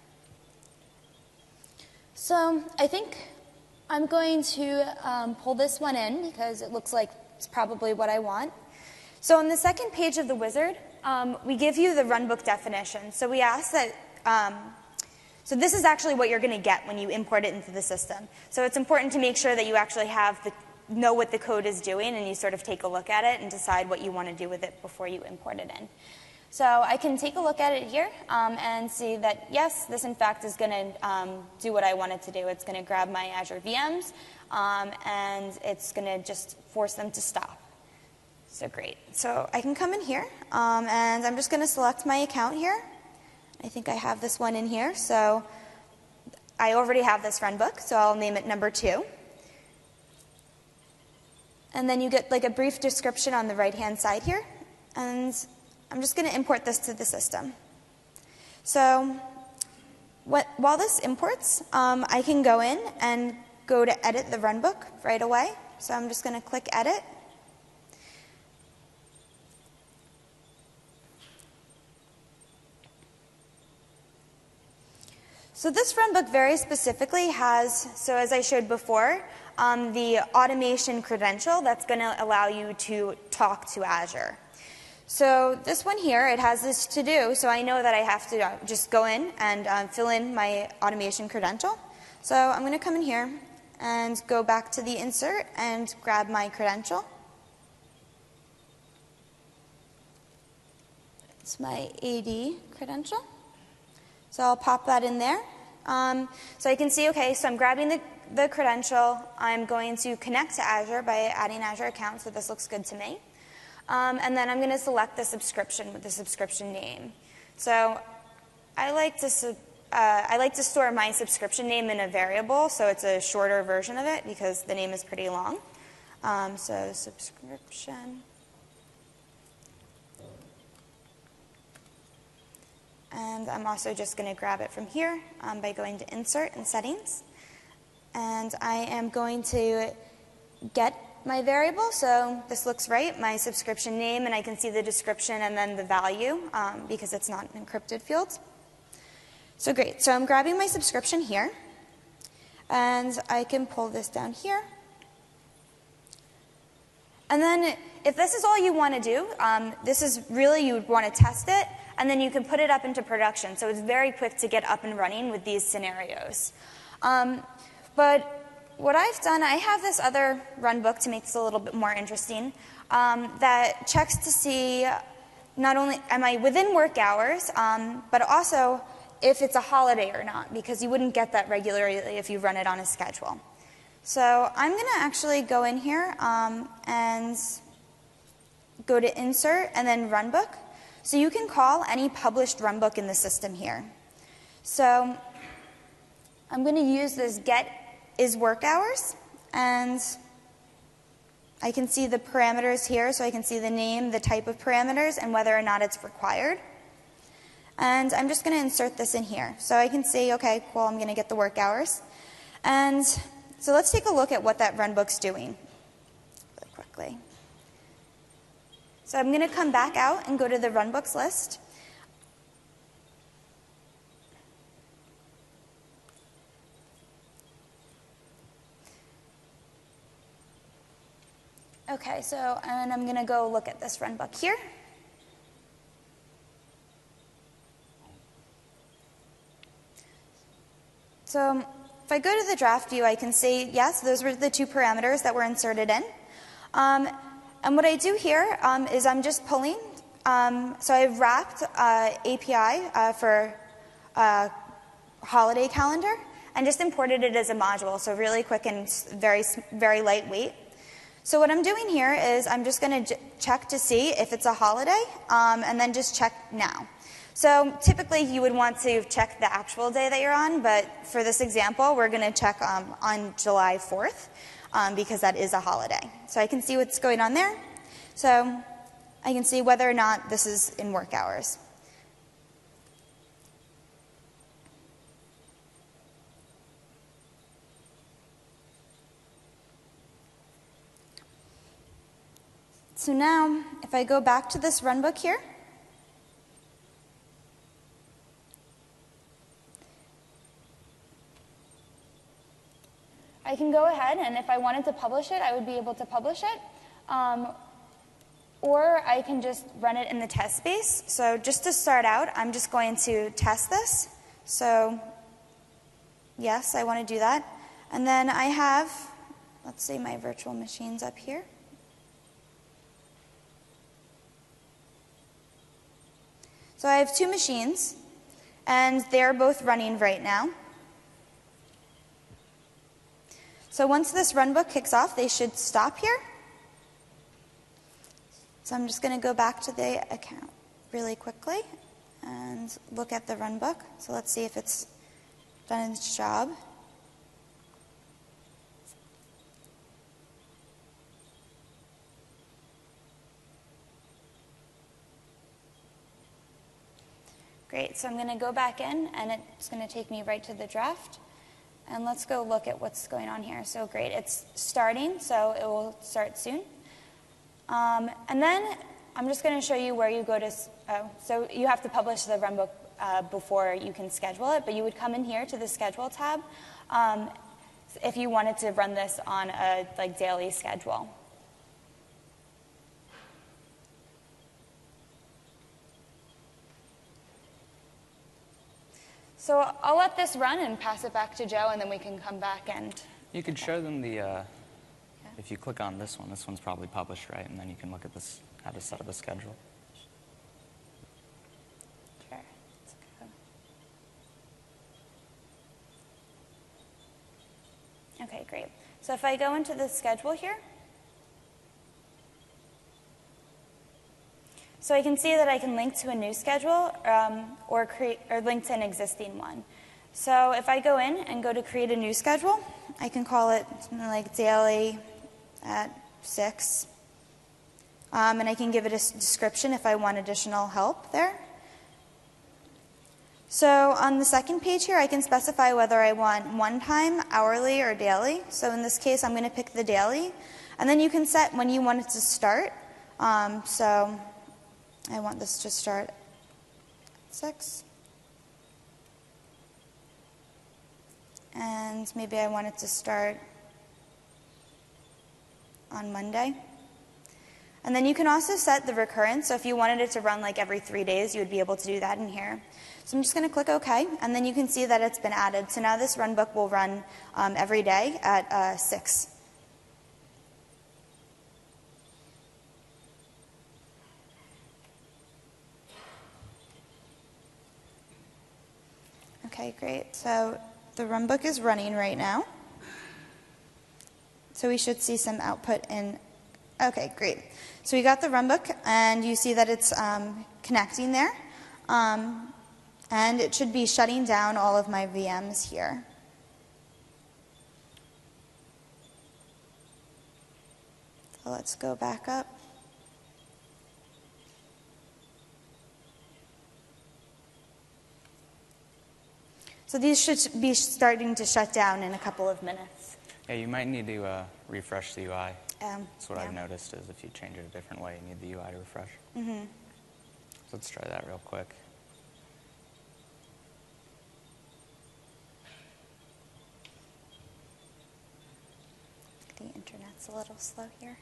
So I think I'm going to um, pull this one in because it looks like it's probably what I want. So on the second page of the wizard, um, we give you the runbook definition. So we ask that, um, so this is actually what you're going to get when you import it into the system. So it's important to make sure that you actually have the, know what the code is doing, and you sort of take a look at it and decide what you want to do with it before you import it in. So I can take a look at it here um, and see that, yes, this in fact is going to um, do what I want it to do. It's going to grab my Azure V Ms, um, and it's going to just force them to stop. So great. So I can come in here, um, and I'm just going to select my account here. I think I have this one in here. So I already have this runbook, so I'll name it number two. And then you get like a brief description on the right-hand side here. And I'm just going to import this to the system. So what, while this imports, um, I can go in and go to edit the runbook right away. So I'm just going to click Edit. So this runbook very specifically has, so as I showed before, um, the automation credential that's going to allow you to talk to Azure. So this one here, it has this to do, so I know that I have to uh, just go in and uh, fill in my automation credential. So I'm going to come in here and go back to the insert and grab my credential. It's my A D credential. So I'll pop that in there. Um, so I can see, okay, so I'm grabbing the, the credential. I'm going to connect to Azure by adding Azure account, so this looks good to me. Um, and then I'm going to select the subscription with the subscription name. So I like to uh, I like to store my subscription name in a variable, so it's a shorter version of it because the name is pretty long. Um, so subscription. And I'm also just going to grab it from here um, by going to Insert and Settings. And I am going to get my variable, so this looks right, my subscription name, and I can see the description and then the value um, because it's not an encrypted field. So great, so I'm grabbing my subscription here, and I can pull this down here. And then if this is all you want to do, um, this is really, you would want to test it, and then you can put it up into production. So it's very quick to get up and running with these scenarios. Um, but what I've done, I have this other runbook to make this a little bit more interesting. um, that checks to see not only am I within work hours, um, but also if it's a holiday or not, because you wouldn't get that regularly if you run it on a schedule. So I'm going to actually go in here um, and go to Insert and then Runbook. So you can call any published runbook in the system here. So I'm going to use this get is work hours, and I can see the parameters here, so I can see the name, the type of parameters, and whether or not it's required. And I'm just going to insert this in here. So I can see, okay, cool, I'm going to get the work hours. And so let's take a look at what that runbook's doing really quickly. So I'm going to come back out and go to the runbooks list. Okay, so and I'm going to go look at this runbook here. So if I go to the draft view, I can see, yes, those were the two parameters that were inserted in. Um, and what I do here um, is I'm just pulling. Um, so I've wrapped uh, A P I uh, for uh, holiday calendar and just imported it as a module, so really quick and very, very lightweight. So what I'm doing here is I'm just going to check to see if it's a holiday, um, and then just check now. So typically you would want to check the actual day that you're on, but for this example, we're going to check um, on July fourth, um, because that is a holiday. So I can see what's going on there. So I can see whether or not this is in work hours. So now, if I go back to this runbook here, I can go ahead, and if I wanted to publish it, I would be able to publish it. Um, or I can just run it in the test space. So just to start out, I'm just going to test this. So yes, I want to do that. And then I have, let's say, my virtual machines up here. So I have two machines, and they're both running right now. So once this runbook kicks off, they should stop here. So I'm just going to go back to the account really quickly and look at the runbook. So let's see if it's done its job. Great, so I'm going to go back in, and it's going to take me right to the draft. And let's go look at what's going on here. So great, it's starting, so it will start soon. Um, and then I'm just going to show you where you go to, oh, so you have to publish the runbook uh, before you can schedule it, but you would come in here to the schedule tab um, if you wanted to run this on a like daily schedule. So I'll let this run and pass it back to Joe, and then we can come back and... You could show them the, uh, yeah. If you click on this one, this one's probably published, right? And then you can look at this, how to set up a schedule. Sure. Let's go. Okay, great. So if I go into the schedule here, so I can see that I can link to a new schedule um, or, create, or link to an existing one. So if I go in and go to create a new schedule, I can call it something like daily at six. Um, and I can give it a description if I want additional help there. So on the second page here, I can specify whether I want one time, hourly, or daily. So in this case, I'm going to pick the daily. And then you can set when you want it to start. Um, so I want this to start at six. And maybe I want it to start on Monday. And then you can also set the recurrence. So if you wanted it to run like every three days, you would be able to do that in here. So I'm just going to click OK, and then you can see that it's been added. So now this runbook will run um, every day at uh, six. Okay, great. So the runbook is running right now. So we should see some output in. Okay, great. So we got the runbook, and you see that it's um, connecting there. Um, and it should be shutting down all of my V Ms here. So let's go back up. So these should be starting to shut down in a couple of minutes. Yeah, you might need to uh, refresh the U I. Um, That's what yeah. I've noticed is if you change it a different way, you need the U I to refresh. Mm-hmm. So let's try that real quick. The internet's a little slow here.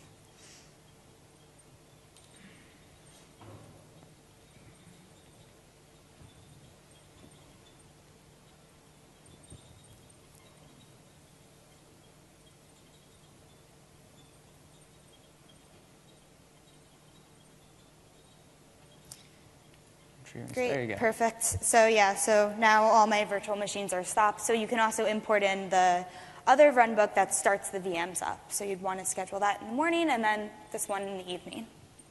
There you Great, go. perfect. So yeah, so now all my virtual machines are stopped. So you can also import in the other runbook that starts the V Ms up. So you'd want to schedule that in the morning and then this one in the evening.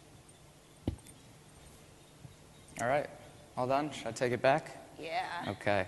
All right, all done? Should I take it back? Yeah. Okay.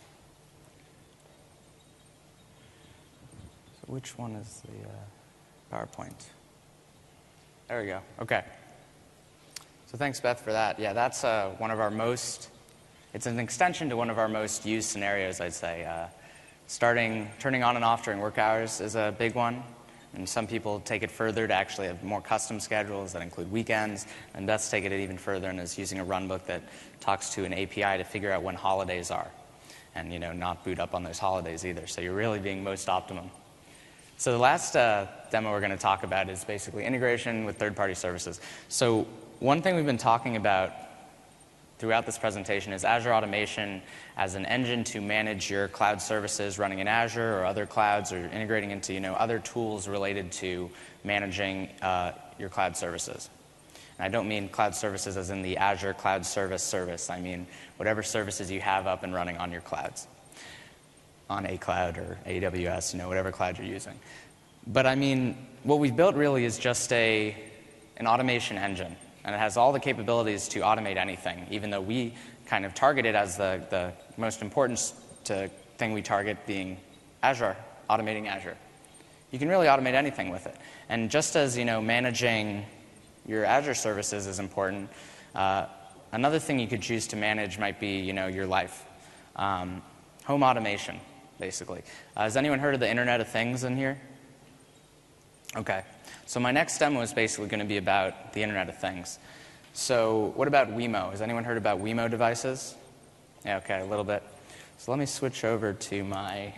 So which one is the uh, PowerPoint? There we go. Okay. So thanks, Beth, for that. Yeah, that's uh, one of our most, it's an extension to one of our most used scenarios, I'd say. Uh, starting, turning on and off during work hours is a big one. And some people take it further to actually have more custom schedules that include weekends. And Beth's taken it even further and is using a runbook that talks to an A P I to figure out when holidays are. And, you know, not boot up on those holidays either. So you're really being most optimum. So the last uh, demo we're going to talk about is basically integration with third-party services. So one thing we've been talking about throughout this presentation is Azure Automation as an engine to manage your cloud services running in Azure or other clouds, or integrating into, you know, other tools related to managing uh, your cloud services. And I don't mean cloud services as in the Azure Cloud Service service. I mean whatever services you have up and running on your clouds, on a cloud or A W S, you know, whatever cloud you're using. But I mean, what we've built really is just a an automation engine. And it has all the capabilities to automate anything, even though we kind of target it as the, the most important to thing we target being Azure, automating Azure. You can really automate anything with it. And just as, you know, managing your Azure services is important, uh, another thing you could choose to manage might be, you know, your life. Um, home automation, basically. Uh, has anyone heard of the Internet of Things in here? Okay. So my next demo is basically going to be about the Internet of Things. So what about Wemo? Has anyone heard about Wemo devices? Yeah, okay, a little bit. So let me switch over to my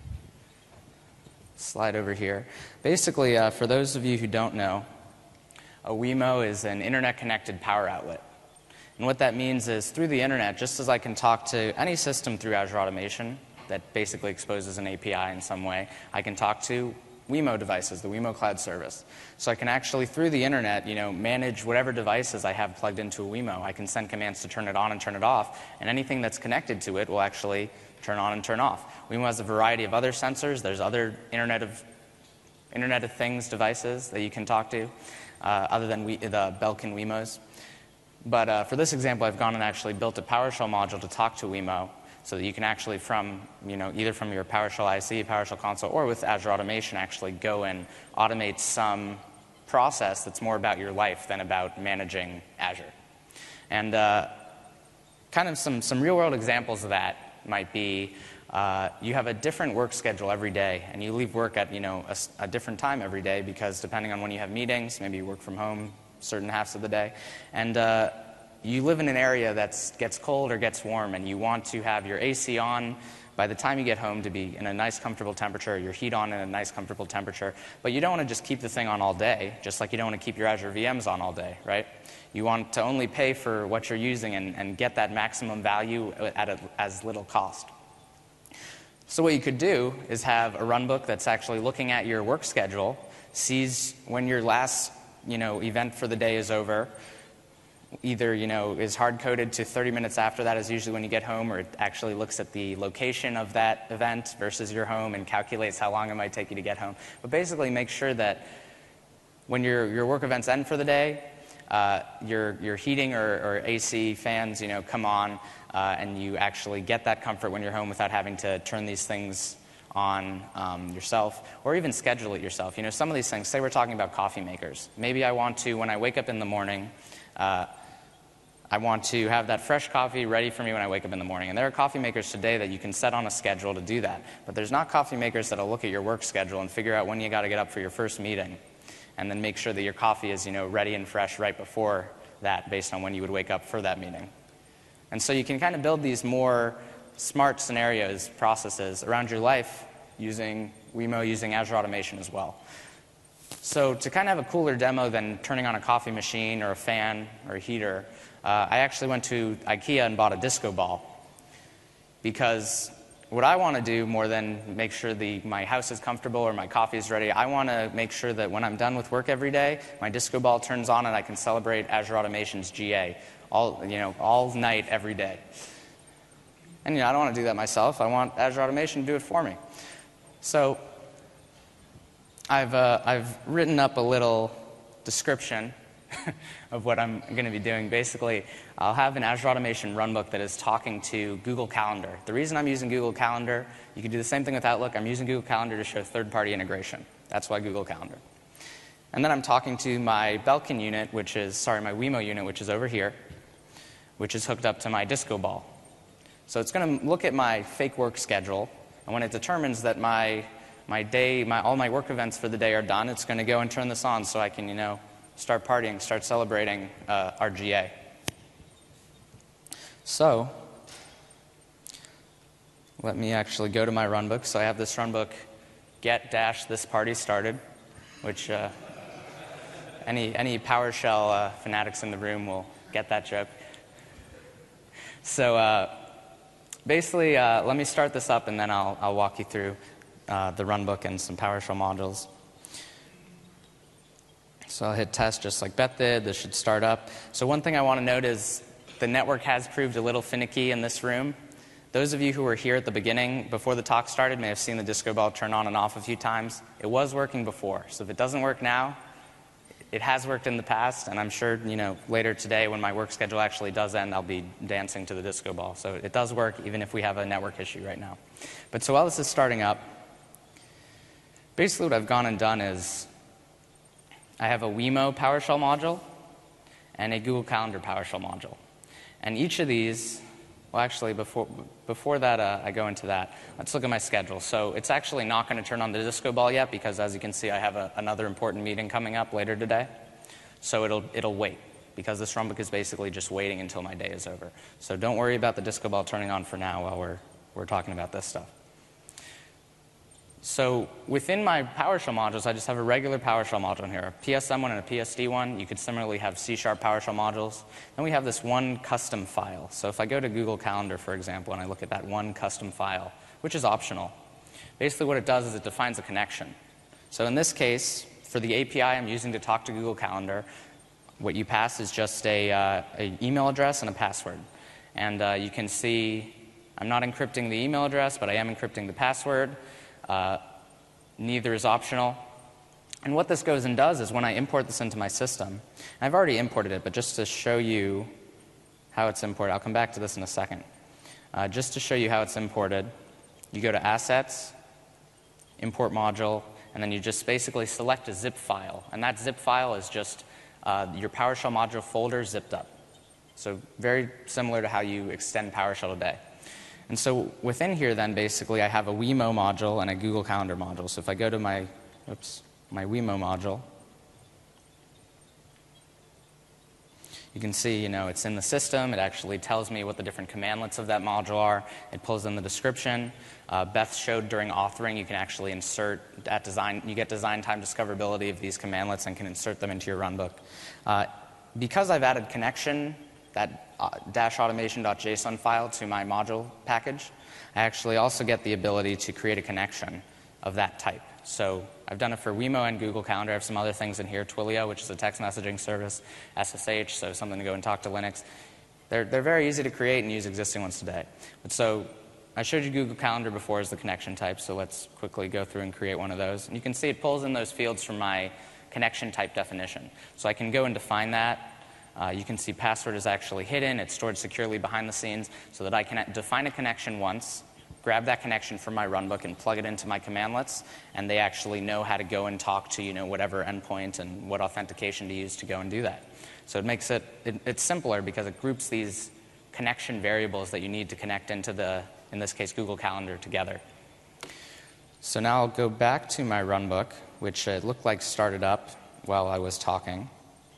slide over here. Basically, uh, for those of you who don't know, a Wemo is an internet-connected power outlet. And what that means is through the Internet, just as I can talk to any system through Azure Automation that basically exposes an A P I in some way, I can talk to Wemo devices, the Wemo Cloud Service. So I can actually, through the internet, you know, manage whatever devices I have plugged into a Wemo. I can send commands to turn it on and turn it off, and anything that's connected to it will actually turn on and turn off. Wemo has a variety of other sensors. There's other Internet of, Internet of Things devices that you can talk to, uh, other than we, the Belkin Wemos. But uh, for this example, I've gone and actually built a PowerShell module to talk to Wemo, so that you can actually, from, you know, either from your PowerShell I C, PowerShell console, or with Azure Automation, actually go and automate some process that's more about your life than about managing Azure. And uh, kind of some, some real-world examples of that might be uh, you have a different work schedule every day, and you leave work at, you know, a, a different time every day because depending on when you have meetings, maybe you work from home certain halves of the day, and uh, you live in an area that gets cold or gets warm, and you want to have your A C on by the time you get home to be in a nice, comfortable temperature, your heat on in a nice, comfortable temperature. But you don't want to just keep the thing on all day, just like you don't want to keep your Azure V Ms on all day, right? You want to only pay for what you're using and, and get that maximum value at a, as little cost. So what you could do is have a runbook that's actually looking at your work schedule, sees when your last, you know, event for the day is over, either, you know, is hard-coded to thirty minutes after that is usually when you get home, or it actually looks at the location of that event versus your home and calculates how long it might take you to get home. But basically make sure that when your, your work events end for the day, uh, your, your heating or, or A C fans, you know, come on, uh, and you actually get that comfort when you're home without having to turn these things on um, yourself, or even schedule it yourself. You know, some of these things, say we're talking about coffee makers. Maybe I want to, when I wake up in the morning, uh, I want to have that fresh coffee ready for me when I wake up in the morning. And there are coffee makers today that you can set on a schedule to do that. But there's not coffee makers that'll look at your work schedule and figure out when you got to get up for your first meeting, and then make sure that your coffee is, you know, ready and fresh right before that, based on when you would wake up for that meeting. And so you can kind of build these more smart scenarios, processes around your life using Wemo, using Azure Automation as well. So to kind of have a cooler demo than turning on a coffee machine or a fan or a heater, uh, I actually went to IKEA and bought a disco ball. Because what I want to do, more than make sure the, my house is comfortable or my coffee is ready, I want to make sure that when I'm done with work every day, my disco ball turns on and I can celebrate Azure Automation's G A all, you know, all night, every day. And you know, I don't want to do that myself. I want Azure Automation to do it for me. So I've, uh, I've written up a little description of what I'm going to be doing. Basically, I'll have an Azure Automation runbook that is talking to Google Calendar. The reason I'm using Google Calendar, you can do the same thing with Outlook. I'm using Google Calendar to show third-party integration. That's why Google Calendar. And then I'm talking to my Belkin unit, which is, sorry, my Wemo unit, which is over here, which is hooked up to my disco ball. So it's going to look at my fake work schedule, and when it determines that my, my day, my, all my work events for the day are done, it's going to go and turn this on so I can, you know, start partying, start celebrating uh, our G A. So let me actually go to my runbook. So I have this runbook, get dash this party started, which uh, any, any PowerShell uh, fanatics in the room will get that joke. So uh, basically, uh, let me start this up, and then I'll, I'll walk you through uh, the runbook and some PowerShell modules. So I'll hit test just like Beth did. This should start up. So one thing I want to note is the network has proved a little finicky in this room. Those of you who were here at the beginning, before the talk started, may have seen the disco ball turn on and off a few times. It was working before. So if it doesn't work now, it has worked in the past, and I'm sure, you know, later today when my work schedule actually does end, I'll be dancing to the disco ball. So it does work even if we have a network issue right now. But so while this is starting up, basically what I've gone and done is I have a Wemo PowerShell module and a Google Calendar PowerShell module. And each of these, well actually before, before that uh, I go into that, let's look at my schedule. So it's actually not going to turn on the disco ball yet because, as you can see, I have a, another important meeting coming up later today. So it'll, it'll wait because this runbook is basically just waiting until my day is over. So don't worry about the disco ball turning on for now while we're, we're talking about this stuff. So within my PowerShell modules, I just have a regular PowerShell module in here, a P S M one and a P S D one. You could similarly have C sharp PowerShell modules. Then we have this one custom file. So if I go to Google Calendar, for example, and I look at that one custom file, which is optional, basically what it does is it defines a connection. So in this case, for the A P I I'm using to talk to Google Calendar, what you pass is just a, uh, a email address and a password. And uh, you can see I'm not encrypting the email address, but I am encrypting the password. Uh, neither is optional. And what this goes and does is when I import this into my system, and I've already imported it, but just to show you how it's imported, I'll come back to this in a second. Uh, just to show you how it's imported, you go to Assets, Import Module, and then you just basically select a zip file. And that zip file is just uh, your PowerShell module folder zipped up. So very similar to how you extend PowerShell today. And so within here then basically I have a Wemo module and a Google Calendar module. So if I go to my, oops, my Wemo module, you can see, you know, it's in the system. It actually tells me what the different commandlets of that module are. It pulls in the description. Uh, Beth showed during authoring you can actually insert at design, you get design time discoverability of these commandlets and can insert them into your runbook. Uh, because I've added connection, that uh, dash automation.json file to my module package, I actually also get the ability to create a connection. of that type. So I've done it for Wemo and Google Calendar. I have some other things in here, Twilio, which is a text messaging service, S S H, so something to go and talk to Linux. They're, they're very easy to create and use existing ones today. But so I showed you Google Calendar before as the connection type, so let's quickly go through and create one of those. And you can see it pulls in those fields from my connection type definition. So I can go and define that. Uh, you can see password is actually hidden. It's stored securely behind the scenes so that I can define a connection once, grab that connection from my runbook and plug it into my commandlets, and they actually know how to go and talk to, you know, whatever endpoint and what authentication to use to go and do that. So it makes it, it it's simpler because it groups these connection variables that you need to connect into the, in this case, Google Calendar together. So now I'll go back to my runbook, which it looked like started up while I was talking.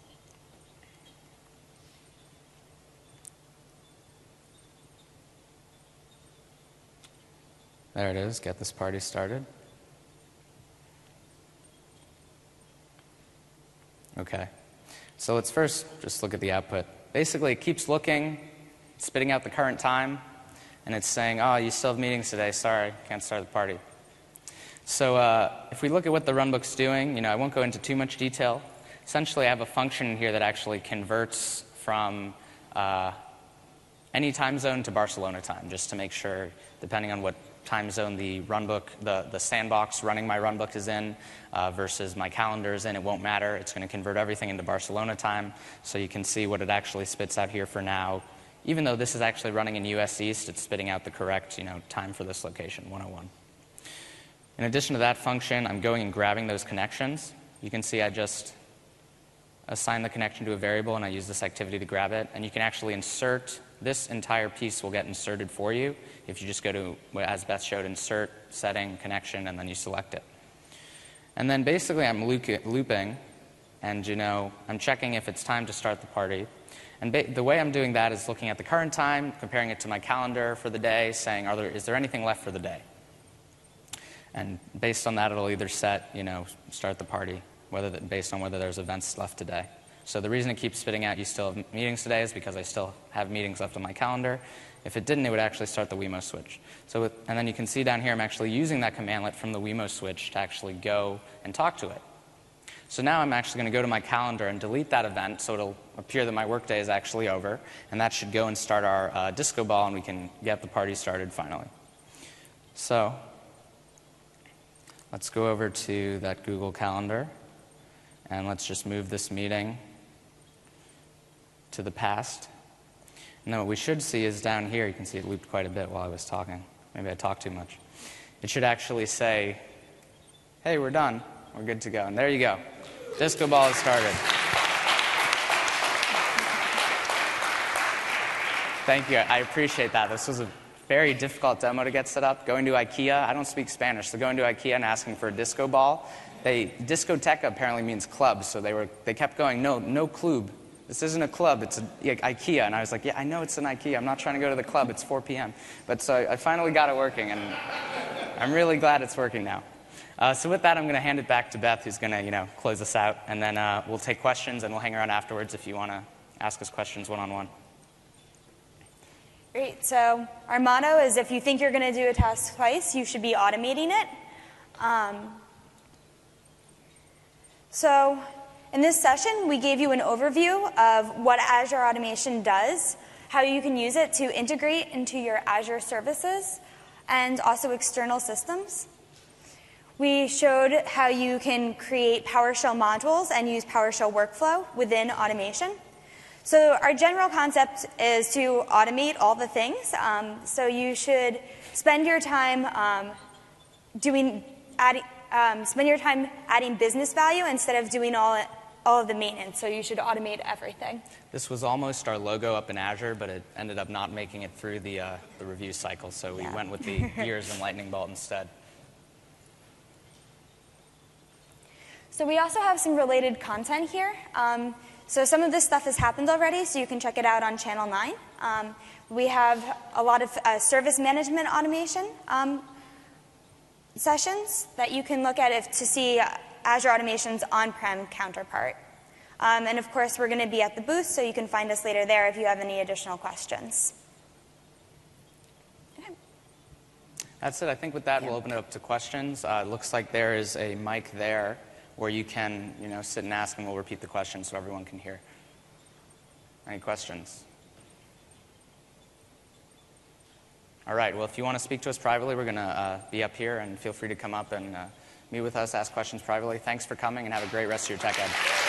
There it is, get this party started. Okay, so let's first just look at the output. Basically, it keeps looking, spitting out the current time, and it's saying, oh, you still have meetings today, sorry, can't start the party. So uh, if we look at what the runbook's doing, you know, I won't go into too much detail. Essentially, I have a function in here that actually converts from uh, any time zone to Barcelona time, just to make sure, depending on what time zone the runbook, the, the sandbox running my runbook is in uh, versus my calendar is in, it won't matter. It's going to convert everything into Barcelona time. So you can see what it actually spits out here for now. Even though this is actually running in U S East, it's spitting out the correct, you know, time for this location, one oh one. In addition to that function, I'm going and grabbing those connections. You can see I just assign the connection to a variable, and I use this activity to grab it. And you can actually insert, this entire piece will get inserted for you if you just go to, as Beth showed, insert, setting, connection, and then you select it. And then basically I'm looping, and you know, I'm checking if it's time to start the party. And ba the way I'm doing that is looking at the current time, comparing it to my calendar for the day, saying, are there, is there anything left for the day? And based on that, it'll either set, you know, start the party, whether the, based on whether there's events left today. So the reason it keeps spitting out you still have meetings today is because I still have meetings left on my calendar. If it didn't, it would actually start the Wemo switch. So with, and then you can see down here I'm actually using that commandlet from the Wemo switch to actually go and talk to it. So now I'm actually going to go to my calendar and delete that event so it'll appear that my workday is actually over, and that should go and start our uh, disco ball, and we can get the party started finally. So let's go over to that Google Calendar, and let's just move this meeting to the past. And then what we should see is down here, you can see it looped quite a bit while I was talking. Maybe I talked too much. It should actually say, hey, we're done. We're good to go. And there you go. Disco ball has started. Thank you. I appreciate that. This was a very difficult demo to get set up. Going to IKEA, I don't speak Spanish, so going to IKEA and asking for a disco ball. They, discoteca apparently means club, so they, were, they kept going, no, no club. This isn't a club, it's a, like, IKEA. And I was like, yeah, I know it's an IKEA. I'm not trying to go to the club. It's four p m But so I finally got it working, and I'm really glad it's working now. Uh, so with that, I'm going to hand it back to Beth, who's going to, you know, close us out. And then uh, we'll take questions, and we'll hang around afterwards if you want to ask us questions one-on-one. Great. So our motto is, if you think you're going to do a task twice, you should be automating it. Um, so in this session, we gave you an overview of what Azure Automation does, how you can use it to integrate into your Azure services, and also external systems. We showed how you can create PowerShell modules and use PowerShell workflow within automation. So our general concept is to automate all the things. Um, so you should spend your time um, doing, adding, um, spend your time adding business value instead of doing all, all of the maintenance. So you should automate everything. This was almost our logo up in Azure, but it ended up not making it through the, uh, the review cycle. So we yeah. went with the gears and lightning bolt instead. So we also have some related content here. Um, so some of this stuff has happened already, so you can check it out on Channel nine. Um, we have a lot of uh, service management automation um, sessions that you can look at if, to see Azure Automation's on-prem counterpart. Um, and of course, we're going to be at the booth, so you can find us later there if you have any additional questions. That's it. I think with that, we'll open it up to questions. Uh, it looks like there is a mic there where you can, you know, sit and ask, and we'll repeat the question so everyone can hear. Any questions? All right. Well, if you want to speak to us privately, we're going to uh, be up here, and feel free to come up and uh, meet with us, ask questions privately. Thanks for coming, and have a great rest of your Tech Ed.